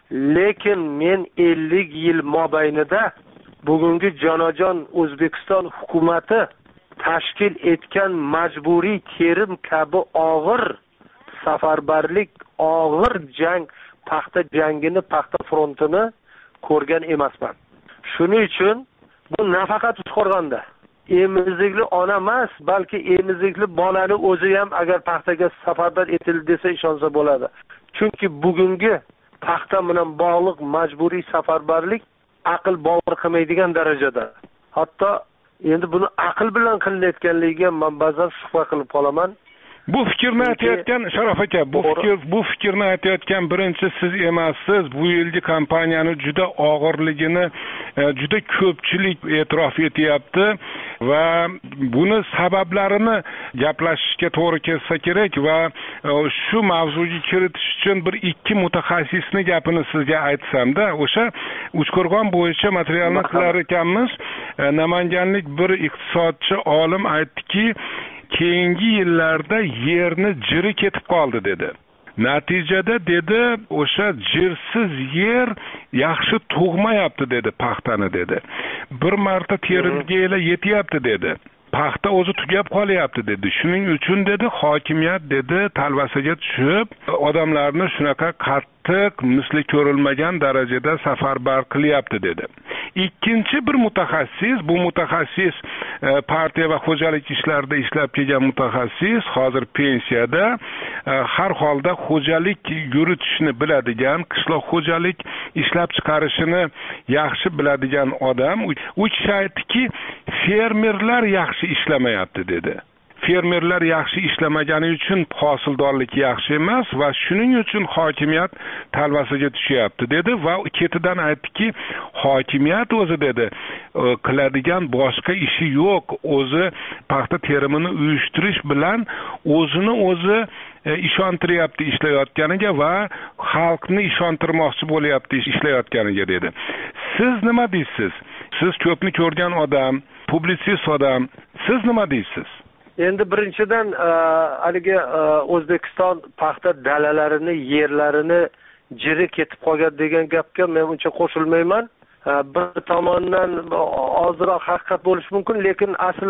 Lekin men 50 yil mobaynida bugungi jonajon O'zbekiston hukumati tashkil etgan majburiy terim kabi og'ir safarbarlik, og'ir jang, paxta jangini, paxta frontini ko'rgan emasman. Shuning uchun bu nafaqat Uchqo'rg'onda emizikli ona emas, balki emizikli bolani o'zi ham agar paxtaga safarbar etildi desa ishonsa bo'ladi. Chunki bugungi paxta bilan bog'liq majburiy safarbarlik aql bovar qilmaydigan darajada. Hatto endi buni aql bilan qilinayotganligiga men ba'zan shubha qilib qolaman. Bu fikrni aytayotgan Sharof aka, bu fikrni aytayotgan birinchi siz emassiz. Bu yilgi kampaniyani juda og'irligini juda ko'pchilik e'tirof etyapti va buni sabablarini gaplashishga to'g'ri kelsa kerak va shu mavzuga kiritish uchun bir ikki mutaxassisni gapini sizga aytsamda, o'sha Uchqo'rg'on bo'yicha materialni qilar ekanmiz. Namanganlik bir iqtisodchi olim aytdiki, keyingi yillarda yerni jiri ketib qoldi dedi. Natijada dedi, o'sha jirsiz yer yaxshi tug'mayapti dedi, paxtani dedi. Bir marta terimga yetyapti dedi. Paxta o'zi tugab qolyapti dedi. Shuning uchun dedi, hokimiyat dedi, talvasaga tushib, odamlarni shunaqa qattiq, misli ko'rilmagan darajada safarbar qilyapti dedi. Ikkinchi bir mutaxassis, bu mutaxassis partiya va xo'jalik ishlarida ishlab kelgan mutaxassis, hozir pensiyada, har holda xo'jalik yuritishni biladigan, qishloq xo'jalik ishlab chiqarishini yaxshi biladigan odam. U kishi aytdiki, fermerlar yaxshi ishlamayapti dedi. Fermerlar yaxshi ishlamagani uchun hosildorlik yaxshi emas va shuning uchun hokimiyat talvasiga tushyapti dedi va ketidan aytdiki, hokimiyat o'zi dedi, qiladigan boshqa ishi yo'q. O'zi paxta terimini uyushtirish bilan o'zini o'zi ishontiryapti ishlayotganiga va xalqni ishontirmoqchi bo'lyapti ishlayotganiga dedi. Siz nima deysiz? Siz ko'pni ko'rgan odam, publitsist odam, siz nima deysiz? Endi birinchidan haligi O'zbekiston paxta dalalarini, yerlarini jiri ketib qolgan degan gapga men uncha qo'shilmayman. Bir tomondan ozroq haqiqat bo'lishi mumkin, lekin asl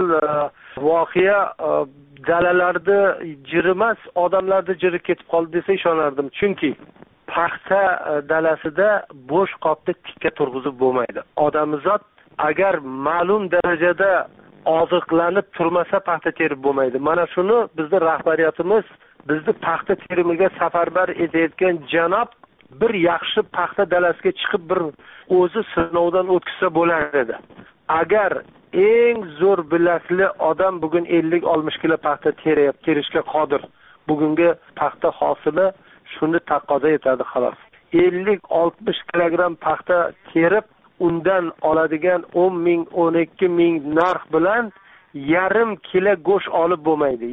voqea dalalarda jiri emas, odamlarda jiri ketib qoldi desa ishonardim. Chunki paxta dalasida bo'sh qopni tikka turg'izib bo'lmaydi. Odamzod agar ma'lum darajada oziqlanib turmasa paxta terib bo'lmaydi. Mana shuni bizning rahbariyatimiz bizni paxta terimiga safarbar etayotgan janob bir yaxshi paxta dalasiga chiqib bir o'zi sinovdan o'tkazsa bo'lar edi. Agar eng zo'r bilakli odam bugun 50-60 kilo paxta terishga qodir. Bugungi paxta hosili shuni taqozo etadi xolos. 50-60 kilogramm paxta terib undan oladigan 10 ming, 12 ming narx bilan yarim kilo go'sht olib bo'lmaydi.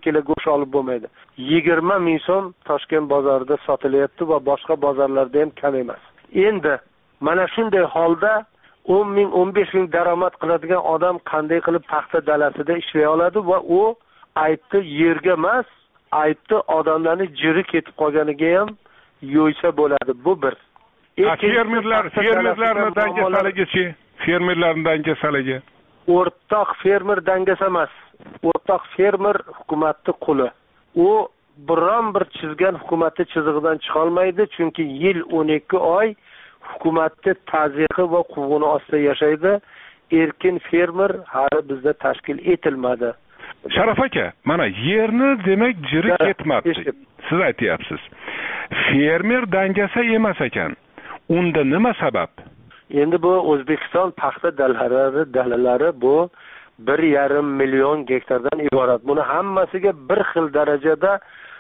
20 ming so'm Toshkent bozorida sotilyapti va boshqa bozorlarda ham kam emas. Endi mana shunday holda 10 ming, 15 ming daromad qiladigan odam qanday qilib paxta dalasida ishlay oladi va u aytdi yerga emas, aytdi odamlarning jiri ketib qolganiga ham yo'ysa bo'ladi. Bu bir. Fermerlardan kasaligi. o'rtoq fermer dangasa emas. O'rtoq fermer hukumatning quli. U biron bir chizgan hukumatning chizig'idan chiqa olmaydi, chunki yil 12 oy hukumatning ta'ziqi va quvg'ini ostida yashaydi. Erkin fermer hali bizda tashkil etilmadi. Sharaf aka, mana yerni demak jiri ketmabdi. Siz aytyapsiz. Fermer dangasa emas ekan. Unda nima sabab? Endi bu O'zbekiston paxta dalalari bu 1,5 million gektardan iborat. Buni hammasiga bir xil darajada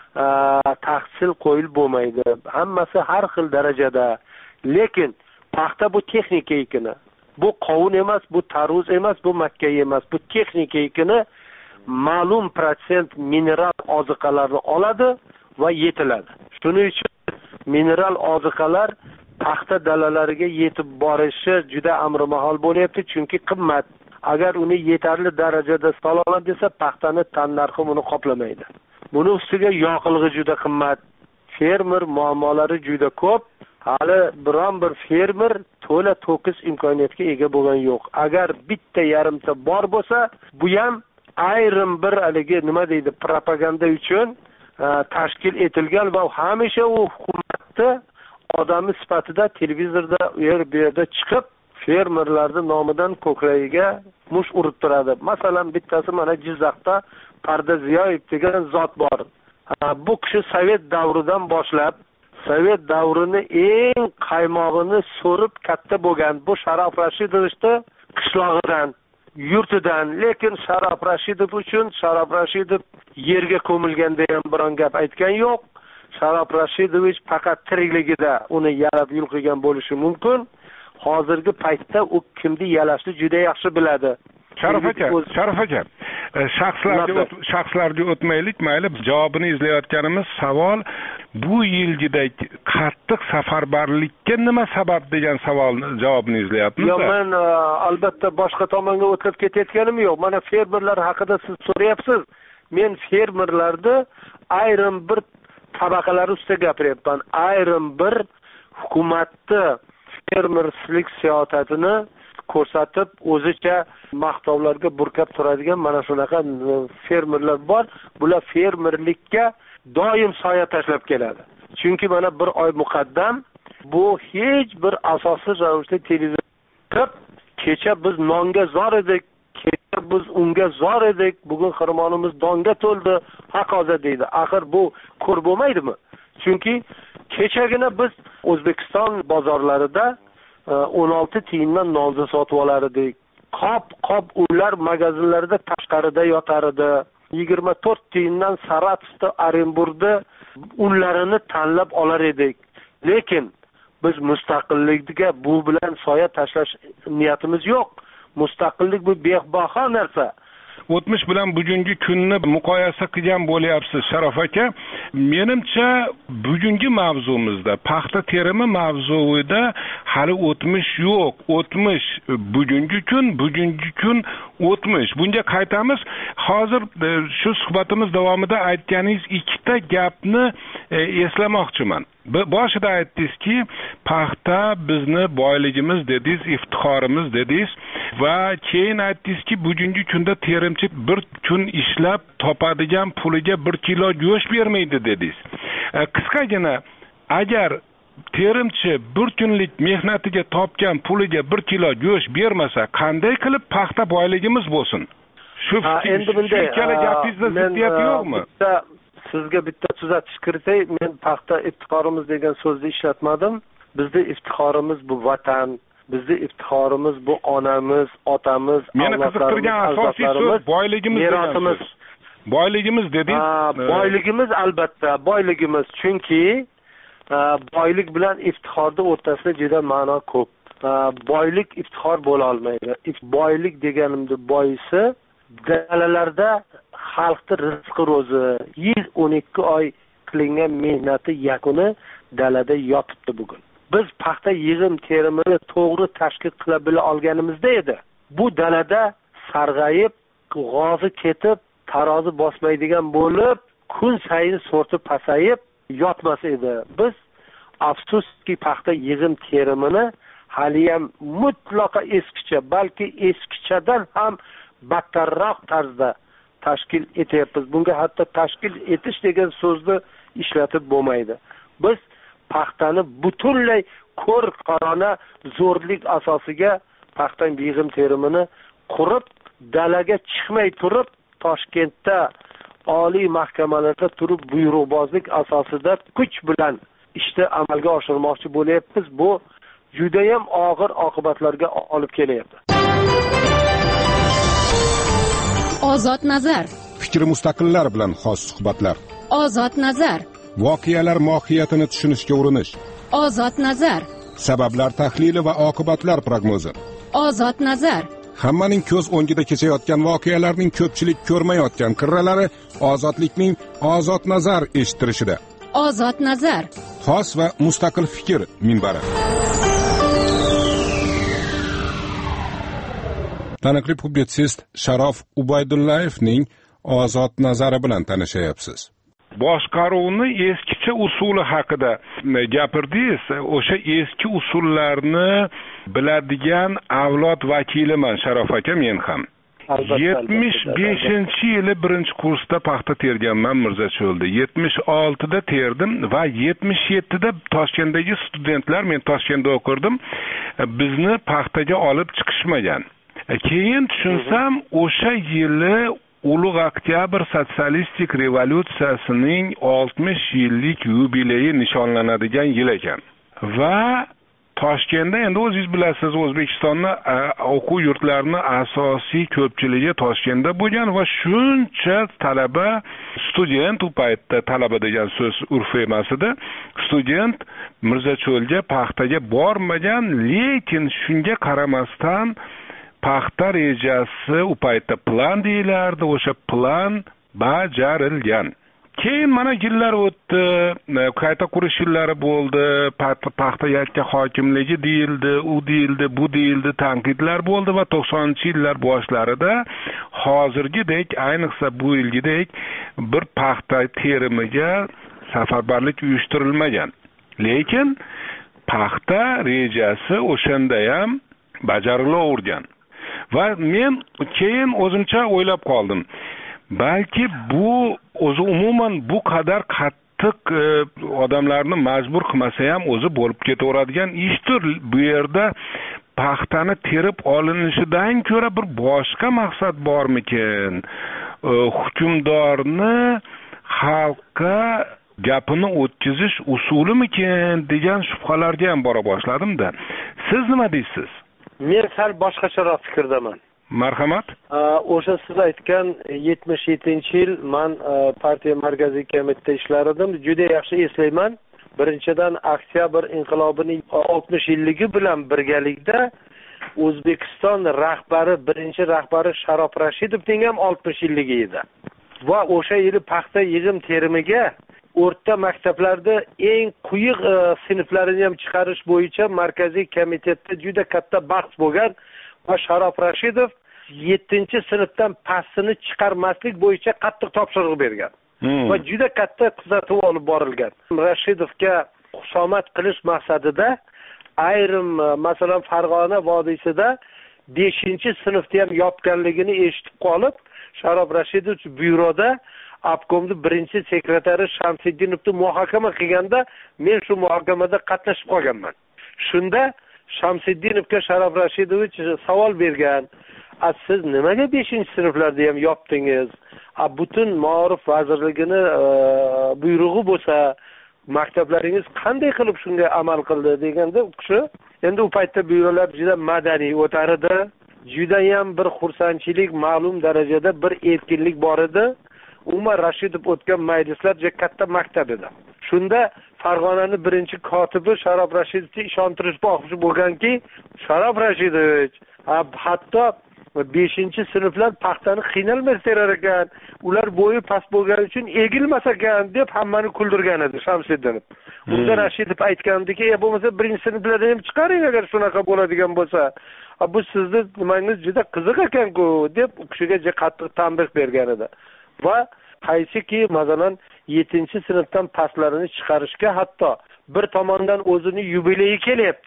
taqsil qo'yilib bo'lmaydi. Hammasi har xil darajada. Lekin paxta bu texnika ekini. Bu qovun emas, bu tarvuz emas, bu makkay emas. Bu texnika ekini ma'lum protsent mineral oziqalarni oladi va yetiladi. Shuning uchun mineral oziqalar paxta dalalariga yetib borishi juda amrimahol bo'lyapti, chunki qimmat. Agar uni yetarli darajada solaman desa, paxtani tan narxi buni qoplamaydi. Buni ustiga yoqilg'i juda qimmat. Fermer muammolari juda ko'p. Hali biron bir fermer to'la to'kis imkoniyatga ega bo'lgan yo'q. Agar bitta yarimta bor bo'lsa, bu ham ayrim bir haligi nima deydi, propaganda uchun tashkil etilgan va hamisha u hukumatni odami sifatida televizorda u yerda chiqib fermerlarning nomidan ko'kragiga mush urib turadi. Masalan, bittasi mana Jizzaxda Pardaziyoyev degan zot bor. Bu kishi Sovet davridan boshlab Sovet davrini eng qaymog'ini so'rib katta bo'lgan bu Sharof Rashidovning qishlog'idan, yurtidan. Lekin Sharof Rashidov uchun Sharof Rashidov yerga ko'milganda ham biron gap aytgan yo'q. Sharof Rashidovich faqat tirikligida uni yalab yulqigan bo'lishi mumkin. Hozirgi paytda u kimni yalashni juda yaxshi biladi. Sharaf aka, shaxslarga o'tmaylik, mayli, javobini izlayotganimiz savol bu yilgidek qattiq safarbarlikka nima sabab degan savolni javobini izlayapmiz. Yo'q, men albatta boshqa tomonga o'tib ketayotganim yo'q. Mana fermerlar haqida siz so'rayapsiz. Men fermerlarni ayrim bir tabaqalar ustida gapiryapman. Ayrim bir hukumatni fermerchilik siyosatini ko'rsatib, o'zicha maqtovlarga burkab turadigan mana shunaqa fermerlar bor. Bular fermerlikka doim soya tashlab keladi. Chunki mana bir oy muqaddam bu hech bir asosiy ravishda televizor kecha biz nonga zor edik, kecha biz unga zor edik, bugun xirmonimiz donga to'ldi, haqoza deydi. Axir bu ko'r bo'lmaydimi? Chunki kechagina biz O'zbekiston bozorlarida 16 tiyindan nonza sotib olar edik. Qop unlar magazinlarda tashqarida yotar edi. 24 tiyindan Saratovda, Orenburgda unlarini tanlab olar edik. Lekin biz mustaqillikka bu bilan soya tashlash niyatimiz yo'q. Mustaqillik bu bebaho narsa. O'tmish bilan bugungi kunni muqoyasa qilgan bo'lyapsiz, Sharof aka. Menimcha bugungi mavzumizda, paxta terimi mavzuida hali o'tmish yo'q. O'tmish bugungi kun o'tmish. Bunga qaytamiz. Hozir shu suhbatimiz davomida aytganingiz ikkita gapni eslamoqchiman. Boshida aytdingizki, paxta bizni boyligimiz dedingiz, iftixorimiz dedingiz va keyin aytdingizki, bugungi kunda terimchi bir kun ishlab topadigan puliga 1 kilo go'sht bermaydi dedingiz. Qisqagina, agar terimchi bir kunlik mehnatiga topgan puliga 1 kilo go'sht bermasa, qanday qilib paxta boyligimiz bo'lsin? Shu endi bunday gapingizda ziddiyat yo'qmi? Sizga bitta tuzatish kiritay. Men paxta iftixorimiz degan so'zni ishlatmadim. Bizning iftixorimiz bu vatan, bizning iftixorimiz bu onamiz, otamiz, meni qiziqtirgan asosiy so'z boyligimiz degan. Boyligimiz dedingiz. Boyligimiz albatta, boyligimiz. Chunki boylik bilan iftixorning o'rtasida juda ma'no ko'p. Boylik iftixor bo'la olmaydi. Boylik deganimda boyisi dalalarda xalqning rizqi ro'zi, yil 12 oy qilingan mehnati yakuni dalada yotibdi bugun. Biz paxta yig'im terimini to'g'ri tashkil qila bila olganimizda edi. Bu dalada sarg'ayib, g'ozi ketib, tarozi bosmaydigan bo'lib, kun sayin sorti pasayib yotmas edi. Biz afsuski paxta yig'im terimini haliyam mutlaqo eskicha, balki eskichadan ham battarroq tarzda tashkil etyapmiz. Bunga hatto tashkil etish degan so'zni ishlatib bo'lmaydi. Biz paxtani butunlay ko'r qorona zo'rlik asosiga paxta yig'im terimini qurib, dalaga chiqmay turib, Toshkentda oliy mahkamalarda turib buyruqbozlik asosida kuch bilan ishni amalga oshirmoqchi bo'lyapmiz. Bu juda ham og'ir oqibatlarga olib kelyapti. Ozod nazar. Fikri mustaqillar bilan xos suhbatlar. Ozod nazar. Voqealar mohiyatini tushunishga urinish. Ozod nazar. Sabablar tahlili va oqibatlar prognozi. Ozod nazar. Hammaning ko'z o'ngida kechayotgan voqealarning ko'pchilik ko'rmayotgan qirralari ozodlikning ozod nazar eshittirishida. Ozod nazar. Xos va mustaqil fikr minbari. Taniqli publitsist Sharof Ubaydullayevning ozod nazari bilan tanishayapsiz. Boshqaruvni eskicha usuli haqida gapirdingiz. O'sha eski usullarni biladigan avlod vakiliman Sharof aka, men ham. 75-yili birinchi kursda paxta terganman Mirzacho'lda. 76da terdim va 77da Toshkentdagi studentlar, men Toshkentda o'qirdim, bizni paxtaga olib chiqishmagan. Keyin tushunsam, o'sha yili Ulug' Oktyabr sotsialistik revolyutsiyasining 60 yillik yubileyi nishonlanadigan yil ekan. Va Toshkentda, endi o'zingiz bilasiz, O'zbekistonning o'quv yurtlarini asosiy ko'pchiligi Toshkentda bo'lgan va shuncha talaba, student, u paytda talaba degan so'z urf emas edi. Student Mirzacho'lga paxtaga bormagan, lekin shunga qaramasdan paxta rejasi u paytda plan deyilardi, o'sha plan bajarilgan. Keyin mana yillar o'tdi, qayta qurish yillari bo'ldi, paxta yakka hokimligi deyildi, u deyildi, bu deyildi, tanqidlar bo'ldi va 90-yillar boshlarida hozirgidek, ayniqsa bu yilgidek bir paxta terimiga safarbarlik uyushtirilmagan. Lekin paxta rejasi o'shanda ham bajarilavergan. Va men keyin o'zimcha o'ylab qoldim. Balki bu o'zi umuman bu qadar qattiq odamlarni majbur qilmasa ham o'zi bo'lib ketaveradigan ishdir. Bu yerda paxtani terib olinishidan ko'ra bir boshqa maqsad bormikin? Hukmdorni xalqqa gapini o'tkazish usulimikin degan shubhalarga ham bora boshladim-da. Siz nima deysiz? Men sal boshqacharoq fikrdaman. Marhamat. O'sha siz aytgan 77-yil men partiya markaziy komitetida ishlar edim. Juda yaxshi eslayman. Birinchidan Oktyabr inqilobining 60 yilligi bilan birgalikda O'zbekiston rahbari, birinchi rahbari Sharof Rashidovning ham 60 yilligi edi. Va o'sha yili paxta yig'im terimiga o'rta maktablarda eng quyi sinflarini ham chiqarish bo'yicha markaziy komitetda juda katta bahs bo'lgan va Sharof Rashidov 7-sinfdan pastini chiqarmaslik bo'yicha qattiq topshiriq bergan. Va juda katta kuzatuv olib borilgan. Rashidovga xushomad qilish maqsadida ayrim, masalan, Farg'ona vodiysida 5-sinfda ham yopganligini eshitib qolib, Sharof Rashidov byuroda Obkomning birinchi sekretari Shamsiddinovni muhokama qilganda men shu muhokamada qatnashib qolganman. Shunda Shamsiddinovga Sharof Rashidovich savol bergan: "Siz nimaga 5-sinflarda ham yopdingiz? Butun Ma'rif vazirligini buyrug'i bo'lsa, maktablaringiz qanday qilib shunga amal qildi?" deganda u kishi, endi u paytda byurolar juda madaniy o'tar edi. Juda ham bir xursandchilik, ma'lum darajada bir erkinlik bor edi. Umar Rashidov o'tgan majlislar juda katta maktab edi. Shunda Farg'onaning birinchi kotibi Sharof Rashidovni ishontirish moqchi bo'lganki, Sharof Rashidovich, hatto 5-sinflar paxtani qiynalmay terar ekan, ular bo'yi past bo'lgani uchun egilmas ekan deb hammani kuldirgan edi Shamsiddinov. Unda Rashidov aytgandiki, bo'lmasa 1-sinflardan ham chiqaring agar shunaqa bo'ladigan bo'lsa. Bu sizni nimangiz juda qiziq ekan-ku deb u kishiga qattiq tanbeh bergan edi. Va qaysiki, masalan, 7-sinfdan pastlarini chiqarishga hatto bir tomondan o'zini yubileyi kelyapti.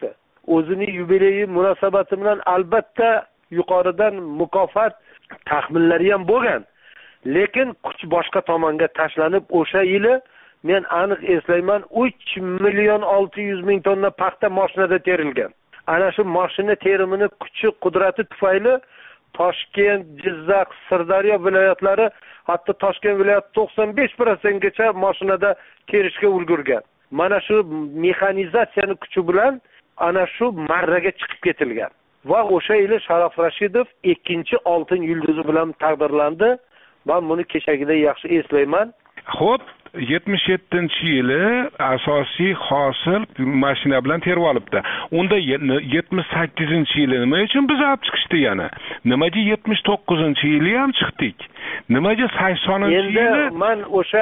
o'zining yubileyi munosabati bilan albatta yuqoridan mukofot taxminlari ham bo'lgan. Lekin kuch boshqa tomonga tashlanib o'sha yili men aniq eslayman 3.600.000 tonna paxta mashinada terilgan. Ana shu mashina terimini kuchi qudrati tufayli Toshkent, Jizzax, Sirdaryo viloyatlari, hatto Toshkent viloyati 95%gacha mashinada terishga ulgurgan. Mana shu mexanizatsiyaning kuchi bilan ana shu marraga chiqib ketilgan. Va o'sha yili Sharof Rashidov 2-oltin yulduzi bilan taqdirlandi. Men buni kechagida yaxshi eslayman. Xo'p, 77-yili asosiy hosil mashina bilan terib olibdi. Unda 78-yili nima uchun biz olib chiqishdi yana? Nimaga 79-yili ham chiqdik? Nimaga 80-yili? Endi men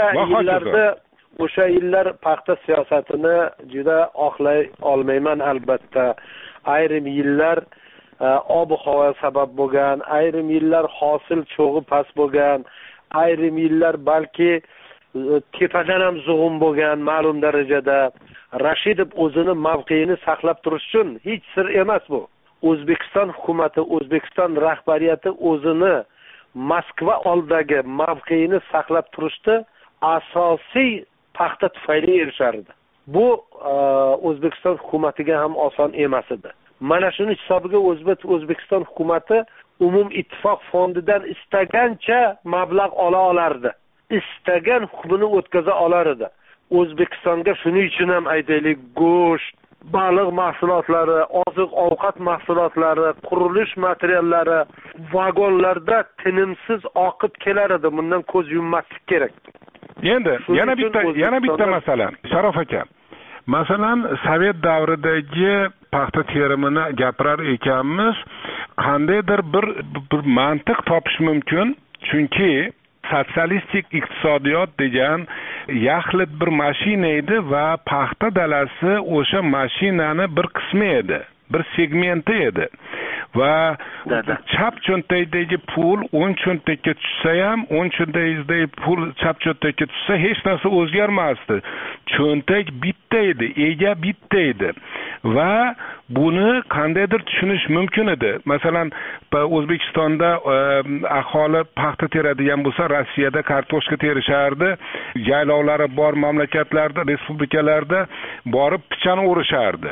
o'sha yillar paxta siyosatini juda oqlay olmayman albatta. Ayrim yillar ob-havo sabab bo'lgan, ayrim yillar hosil cho'g'i past bo'lgan, ayrim yillar balki tepadan ham zug'um bo'lgan ma'lum darajada. Rashidov o'zini mavqeini saqlab turish uchun hech sir emas bu. O'zbekiston hukumati, O'zbekiston rahbariyati o'zini Moskva oldidagi mavqeini saqlab turishda asosiy paxta tufayli erishardi. Bu O'zbekiston hukumatiga ham oson emas edi. Mana shuni hisobiga O'zbekiston hukumati umum ittifoq fondidan istagancha mablag' ola olardi. Istagan hukmini o'tkaza olar edi. O'zbekistonga shuning uchun ham aytaylik, go'sht, baliq mahsulotlari, oziq-ovqat mahsulotlari, qurilish materiallari vagonlarda tinimsiz oqib kelar edi. Bundan ko'z yummaslik kerak. Endi yana bitta masala, Sharof aka. Masalan, Sovet davridagi paxta terimini gapirar ekanmiz, qandaydir bir mantiq topish mumkin, chunki sotsialistik iqtisodiyot degan yaxlit bir mashina edi va paxta dalasi o'sha mashinani bir qismi edi, bir segmenti edi. Va chap cho'ntakdagi pul 10 cho'ntakka tushsa ham 10 cho'ntakdagi pul chap cho'ntakka tushsa hech narsa o'zgarmasdi. Cho'ntak bitta edi, ega bitta edi. Va buni qandaydir tushunish mumkin edi. Masalan, O'zbekistonda aholi paxta teradigan bo'lsa, Rossiyada kartoshka terishardi. Yaylovlari bor mamlakatlarda, respublikalarda borib pichani o'rishardi.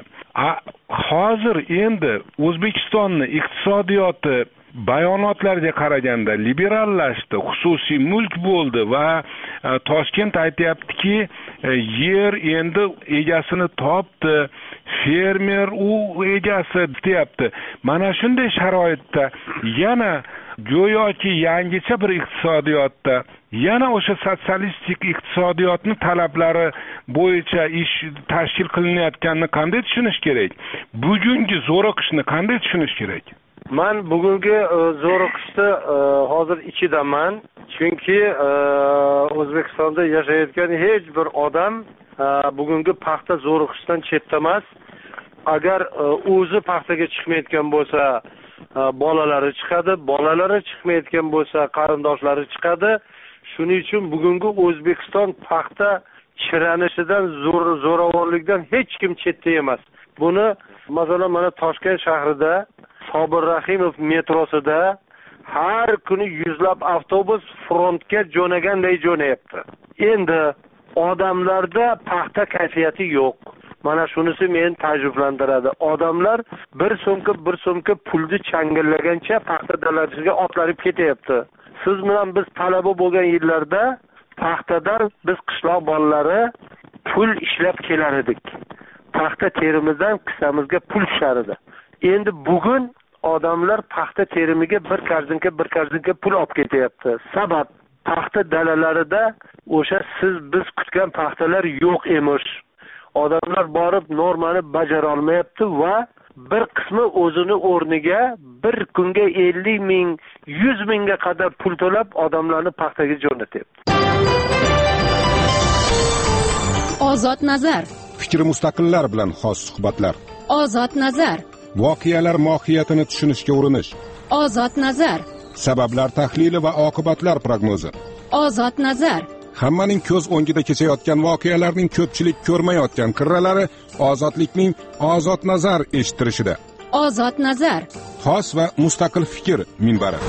Hozir endi O'zbekistonning iqtisodiyoti bayonotlarga qaraganda liberallashdi, xususiy mulk bo'ldi va Toshkent aytayaptiki, yer endi egasini topdi, fermer u egasi deyapti. Mana shunday sharoitda yana go'yoki yangicha bir iqtisodiyotda yana o'sha sotsialistik iqtisodiyotning talablari bo'yicha ish tashkil qilinayotganini qanday tushunish kerak? Bugungi zo'riqishni qanday tushunish kerak? Men bugungi zo'riqishda hozir ichidaman, chunki O'zbekistonda yashayotgan hech bir odam bugungi paxta zo'riqishdan chetda emas. Agar o'zi paxtaga chiqmayotgan bo'lsa, bolalari chiqadi, bolalari chiqmayotgan bo'lsa, qarindoshlari chiqadi. Shuning uchun bugungi O'zbekiston paxta chiranishidan, zo'ravonlikdan hech kim chetda emas. Buni masalan mana Toshkent shahrida Sobir Rahimov metrosida har kuni yuzlab avtobus frontga jo'naganday jo'nayapti. Endi odamlarda paxta kayfiyati yo'q. Mana shunisi meni ta'jublantiradi. Odamlar bir so'mka pulni changillagancha paxta dalasiga otlanib ketyapti. Siz bilan biz talaba bo'lgan yillarda paxtadan biz qishloq bolalari pul ishlab kelar edik. Paxta terimizdan qissamizga pul tushar edi. Endi bugun odamlar paxta terimiga bir qarzinka pul olib ketyapti. Sabab paxta dalalarida o'sha biz kutgan paxtalar yo'q emish. Odamlar borib normani bajara olmayapti va bir qismi o'zini o'rniga bir kunga 50 ming, 100 mingga qadar pul to'lab odamlarni paxtaga jo'natyapti. Ozod nazar. Fikri mustaqillar bilan xos suhbatlar. Ozod nazar. Voqealar mohiyatini tushunishga urinish. Ozod nazar. Sabablar tahlili va oqibatlar prognozi. Ozod nazar. Hammaning ko'z o'ngida kechayotgan voqealarning ko'pchilik ko'rmayotgan qirralari ozodlikning ozod nazar eshittirishida. Ozod nazar. Xos va mustaqil fikr minbari.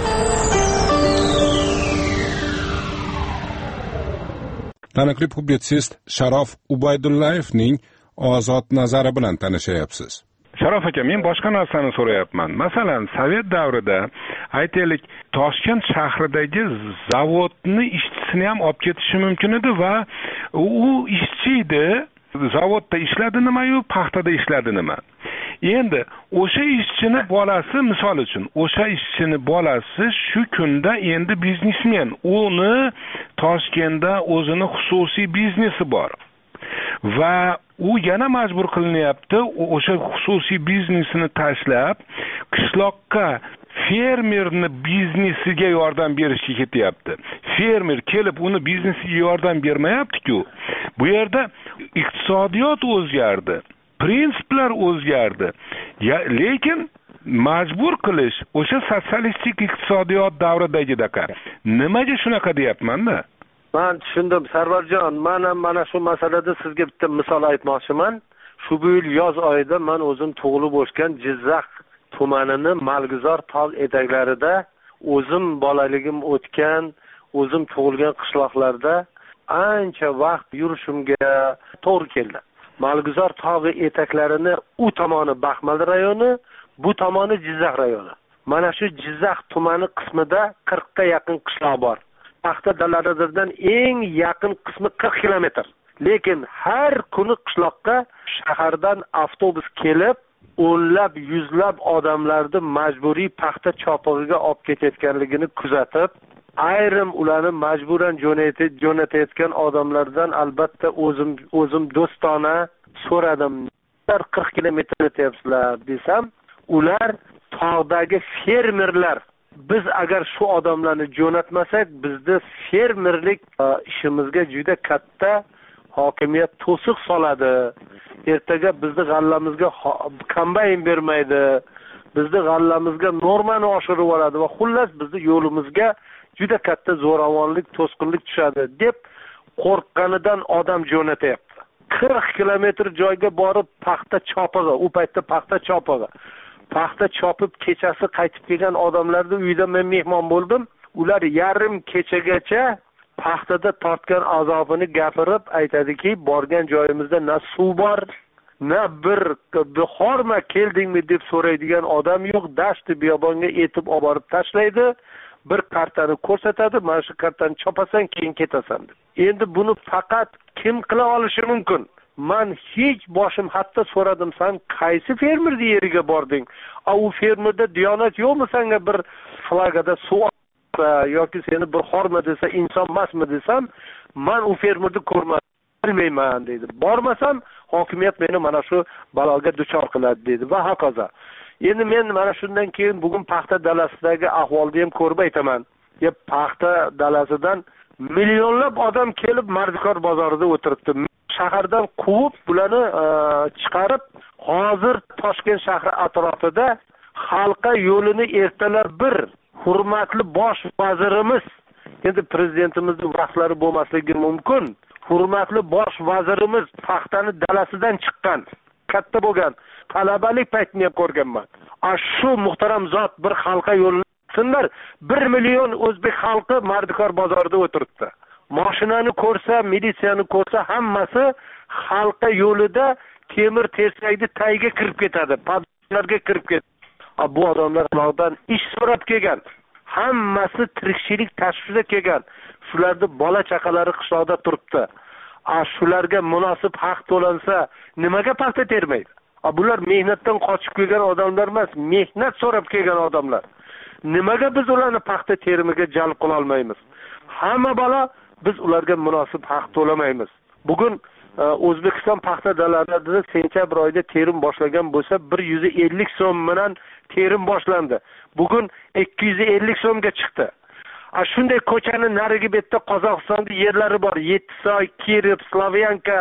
Taniqli publitsist Sharof Ubaydullayevning ozod nazari bilan tanishayapsiz. Sharof aka, men boshqa narsani so'rayapman. Masalan, Sovet davrida aytaylik, Toshkent shahridagi zavodni ishchisini ham olib ketishi mumkin edi va u ishchi edi, zavodda ishladi nima-yu, paxtada ishladi nima. Endi o'sha ishchini bolasi, misol uchun, o'sha ishchini bolasi shu kunda endi biznesmen, uni Toshkentda o'zini xususiy biznesi bor. Va u yana majbur qilinyapti o'sha xususiy biznesini tashlab qishloqqa fermerni biznesiga yordam berishga ketyapti. Fermer kelib uni biznesiga yordam bermayapti-ku. Bu yerda iqtisodiyot o'zgardi, prinsiplar o'zgardi. Lekin majbur qilish o'sha sotsialistik iqtisodiyot davridagidaqa. Nimaga shunaqa deyapman-da? Men tushundim, Sarvarjon. Men ham mana shu masalada sizga bitta misol aytmoqchiman. Shu yil yoz oyida men o'zim tug'ilib o'sgan Jizzax tumanini Malgizor tog' etaklarida o'zim bolaligim o'tgan, o'zim tug'ilgan qishloqlarda ancha vaqt yurishimga to'g'ri keldi. Malgizor tog'i etaklarini u tomoni Baxmal rayoni, bu tomoni Jizzax rayoni. Mana shu Jizzax tumani qismida 40 ga yaqin qishloq bor. Paxta dalalaridan eng yaqin qismi 40 kilometr. Lekin har kuni qishloqqa shahardan avtobus kelib, o'nlab, yuzlab odamlarni majburiy paxta chopig'iga olib ketayotganligini kuzatib, ayrim ularni majburan jo'natayotgan odamlardan albatta o'zim do'stona so'radim. 40 kilometr o'tyapsizlar desam, ular tog'dagi fermerlar. Biz agar shu odamlarni jo'natmasak, bizda fermerlik ishimizga juda katta hokimiyat to'siq soladi. Ertaga bizni g'allamizga kombayn bermaydi. Bizni g'allamizga normani oshirib oladi va xullas bizni yo'limizga juda katta zo'ravonlik, to'sqinlik tushadi deb qo'rqqanidan odam jo'natyapti. 40 kilometr joyga borib paxta chopig'i, u paytda paxta chopig'i. Paxta chopib kechasi qaytib kelgan odamlarning uyida men mehmon bo'ldim. Ular yarim kechagacha paxtada tortgan azobini gapirib aytadiki, borgan joyimizda na suv bor, na bir bahorma keldingmi deb so'raydigan odam yo'q. Dashti biyobonga etib olib borib tashlaydi. Bir kartani ko'rsatadi, mana shu kartani chopasan, keyin ketasan. Endi buni faqat kim qila olishi mumkin? Men hech boshim hatto so'radim, sen qaysi fermerning yeriga bording? U fermerda diyonat yo'qmi senga bir flagada suv yoki seni bir xorma desa, inson emasmi desam, men u fermerni ko'rmadim, bilmayman dedi. Bormasam hokimiyat meni mana shu baloga duchor qiladi dedi va hokazo. Endi men mana shundan keyin bugun paxta dalasidagi ahvolni ham ko'rib aytaman. Paxta dalasidan millionlab odam kelib Mardikor bozorida o'tiribdi. Shahardan quvib, bularni chiqarib, hozir Toshkent shahri atrofida xalqqa yo'lini ertalab bir hurmatli bosh vazirimiz, endi prezidentimizning vaqtlari bo'lmasligi mumkin, hurmatli bosh vazirimiz paxtani dalasidan chiqqan, katta bo'lgan, talabalik paytini ham ko'rganman. Shu muhtaram zot bir xalqqa yo'llansinlar, 1 million o'zbek xalqi Mardikor bozorida o'tiribdi. Mashinani ko'rsa, militsiyani ko'rsa, hammasi xalqqa yo'lida temir tersakni tagiga kirib ketadi, padlarga kirib ketadi. Bu odamlar Allohdan ish so'rab kelgan. Hammasi tirikchilik tashvishida kelgan. Shularni bola chaqalari qishloqda turibdi. Shularga munosib haq to'lansa, nimaga paxta termaydi? Bular mehnatdan qochib kelgan odamlar emas, mehnat so'rab kelgan odamlar. Nimaga biz ularni paxta terimiga jalb qila olmaymiz? Hamma bola biz ularga munosib haq to'lamaymiz. Bugun O'zbekiston paxta dalalarida sentyabr oyida terim boshlagan bo'lsa, 150 so'm bilan terim boshlandi. Bugun 250 so'mga chiqdi. Shunday ko'chani narigi betda Qozog'istonda yerlari bor. Yettisoy, Kirib, Slavyanka,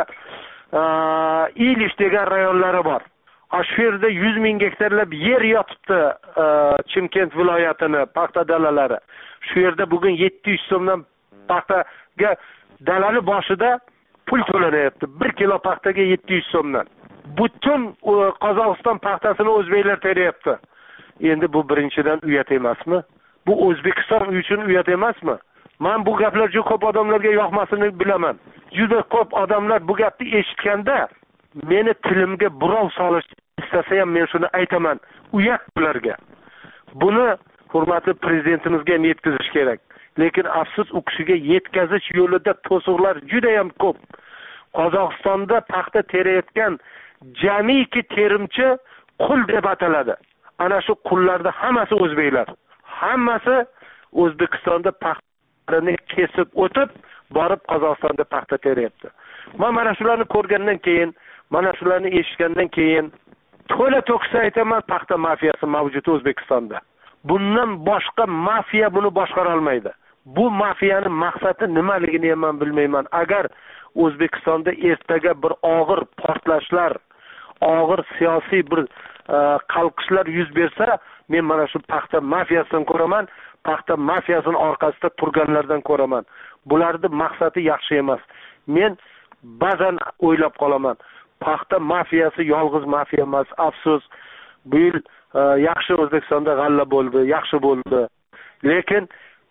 Ilish degan rayonlari bor. Shu yerda 100 ming gektarlab yer yotibdi Chimkent viloyatini paxta dalalari. Shu yerda bugun 700 so'mdan paxtaga dalani boshida pul to'lanayapti. 1 kilo paxtaga 700 so'mdan. Butun Qozog'iston paxtasini o'zbeklar terayapti. Endi bu birinchidan uyat emasmi? Bu O'zbekiston uchun uyat emasmi? Men bu gaplar juda ko'p odamlarga yoqmasini bilaman. Juda ko'p odamlar bu gapni eshitganda meni tilimga birov solish istasa ham men shuni aytaman. Uyat bularga. Buni hurmatli prezidentimizga yetkazish kerak. Lekin afsus u kishiga yetkazish yo'lida to'siqlar juda ham ko'p. Qozog'istonda paxta terayotgan jamiki terimchi qul deb ataladi. Ana shu qullarda hammasi o'zbeklar. Hammasi O'zbekistonda paxtalarni kesib o'tib, borib Qozog'istonda paxta terayapti. Men mana shularni ko'rgandan keyin, mana shularni eshitgandan keyin to'la to'ksa aytaman, paxta mafiyasi mavjud O'zbekistonda. Bundan boshqa mafiya buni boshqara olmaydi. Bu mafiyaning maqsadi nimaligini ham men bilmayman. Agar O'zbekistonda ertaga bir og'ir portlashlar, og'ir siyosiy bir qalqishlar yuz bersa, men mana shu paxta mafiyasidan ko'raman, paxta mafiyasining orqasida turganlardan ko'raman. Bularning maqsadi yaxshi emas. Men ba'zan o'ylab qolaman, paxta mafiyasi yolg'iz mafiya emas. Afsus, bu yil yaxshi O'zbekistonda g'alla bo'ldi, yaxshi bo'ldi. Lekin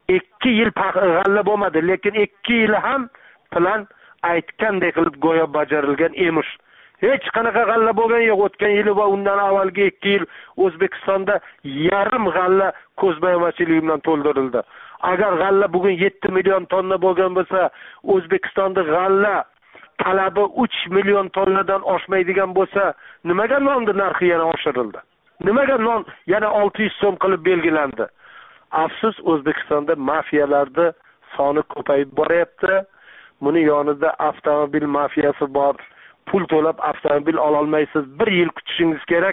2 yil g'alla bo'lmadi, lekin 2 yil ham plan aytgandek qilib go'yo bajarilgan emish. Hech qanaqa g'alla bo'lgan yo'q. O'tgan yili va undan avvalgi 2 yil O'zbekistonda yarim g'alla ko'zbo'yamachilik bilan to'ldirildi. Agar g'alla bugun 7 million tonna bo'lgan bo'lsa, O'zbekistonda g'alla talabi 3 million tonnadan oshmaydigan bo'lsa, nimaga nonning narxi yana oshirildi? Nimaga non yana 600 so'm qilib belgilandi? Afsus, O'zbekistonda mafiyalarda soni ko'payib boryapti. Buni yonida avtomobil mafiyasi bor. Pul to'lab avtomobil ola olmaysiz. 1 yil kutishingiz kerak.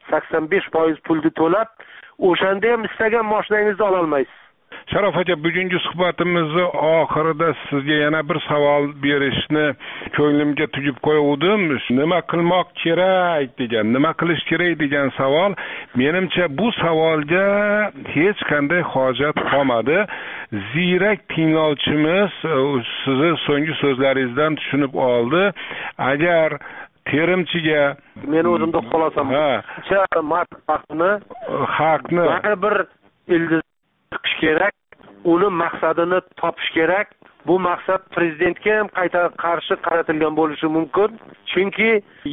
85% pulni to'lab, o'shanda ham istagan mashinangizni ola olmaysiz. Sharof aka, bugungi suhbatimizni oxirida sizga yana bir savol berishni ko'nglimga tugib qo'ydim. Nima qilmoq kerak degan, nima qilish kerak degan savol. Menimcha bu savolga hech qanday hojat qolmadi. Ziyrak tinglovchimiz sizni so'nggi so'zlaringizdan tushunib oldi. Agar terimchiga men o'zimda xulosam, haqni bir ildiz chiqish kerak, uni maqsadini topish kerak. Bu maqsad prezidentga ham qayta qarshi qaratilgan bo'lishi mumkin. Chunki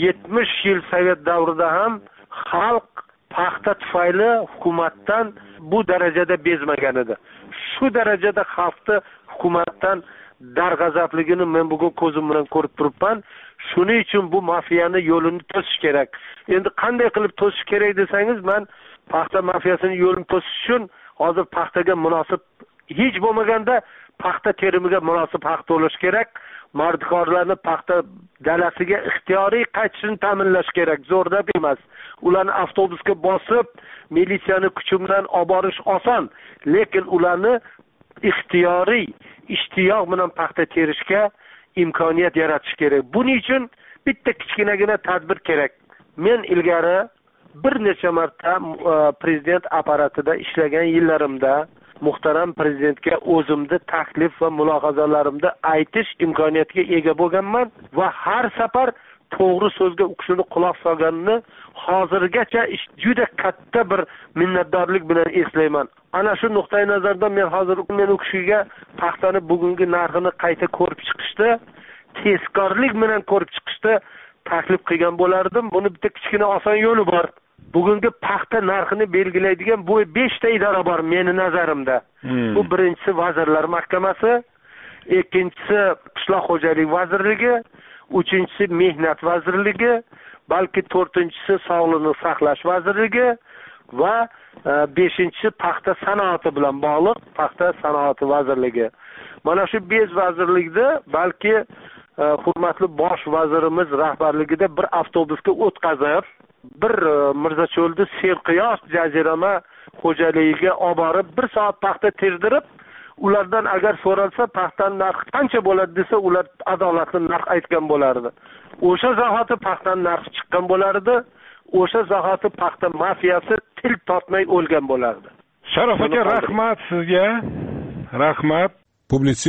70 yil Sovet davrida ham xalq paxta tufayli hukumatdan bu darajada bezmagan edi. Shu darajada xalqni hukumatdan darg'azabligini men bugun ko'zim bilan ko'rib turibman. Shuning uchun bu mafiyani yo'lini to'sish kerak. Endi qanday qilib to'sish kerak desangiz, men paxta mafiyasining yo'lini to'sish uchun hozir paxtaga munosib, hech bo'lmaganda paxta terimiga munosib haq to'lash kerak. Mardkorlarni paxta dalasiga ixtiyoriy qaytishini ta'minlash kerak, zo'rlab emas. Ularni avtobusga bosib, militsiyani kuchi bilan olib borish oson, lekin ularni ixtiyoriy ishtiyoq bilan paxta terishga imkoniyat yaratish kerak. Buning uchun bitta kichkinagina tadbir kerak. Men ilgari bir necha marta prezident apparatida ishlagan yillarimda muhtaram prezidentga o'zimni taklif va mulohazalarimni aytish imkoniyatiga ega bo'lganman va har safar to'g'ri so'zga u kishini quloq solganini hozirgacha juda katta bir minnatdorlik bilan eslayman. Ana shu nuqtai nazardan men hozir u kishiga paxtani bugungi narxini qayta ko'rib chiqishdi, tezkorlik bilan ko'rib chiqishdi taklif qilgan bo'lardim. Buni bitta kichkina oson yo'li bor. Bugungi paxta narxini belgilaydigan bu 5 ta idora bor meni nazarimda. Bu birinchisi Vazirlar Mahkamasi, ikkinchisi Qishloq xo'jaligi vazirligi, uchinchisi Mehnat vazirligi, balki to'rtinchisi Sog'liqni saqlash vazirligi va beshinchisi paxta sanoati bilan bog'liq paxta sanoati vazirligi. Mana shu 5 vazirlikda balki hurmatli bosh vazirimiz rahbarligida bir avtobusga o'tkazib, bir Mirzacho'lda Serqiyosh jazirama xo'jaligiga olib borib 1 soat paxta terdirib, ulardan agar so'ralsa paxtaning narxi qancha bo'ladi desa, ular adolatli narx aytgan bo'lardi. O'sha zahoti paxtaning narxi chiqqan bo'lardi. O'sha zahoti paxta mafiyasi til tortmay o'lgan bo'lardi. Sharof aka, rahmat sizga. Rahmat. Publitsist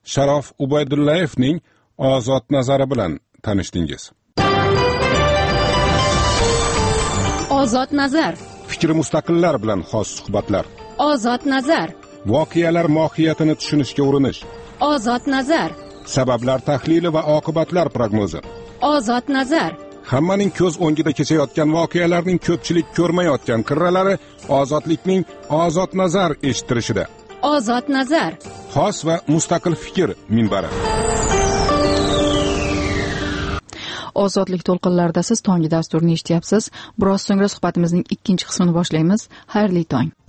Sharof Ubaydullayevning ozod nazari bilan tanishdingiz. Ozod nazar. Fikri mustaqillar bilan xos suhbatlar. Ozod nazar. Voqealar mohiyatini tushunishga urinish. Ozod nazar. Sabablar tahlili va oqibatlar prognozi. Ozod nazar. Hammaning ko'z o'ngida kechayotgan voqealarning ko'pchilik ko'rmayotgan qirralari ozodlikning ozod nazar eshittirishida. Ozod nazar. Xos va mustaqil fikr minbari. Ozodlik to'lqinlarida siz tonggi dasturini eshityapsiz. Biroz so'ngra suhbatimizning ikkinchi qismini boshlaymiz. Xayrli tong.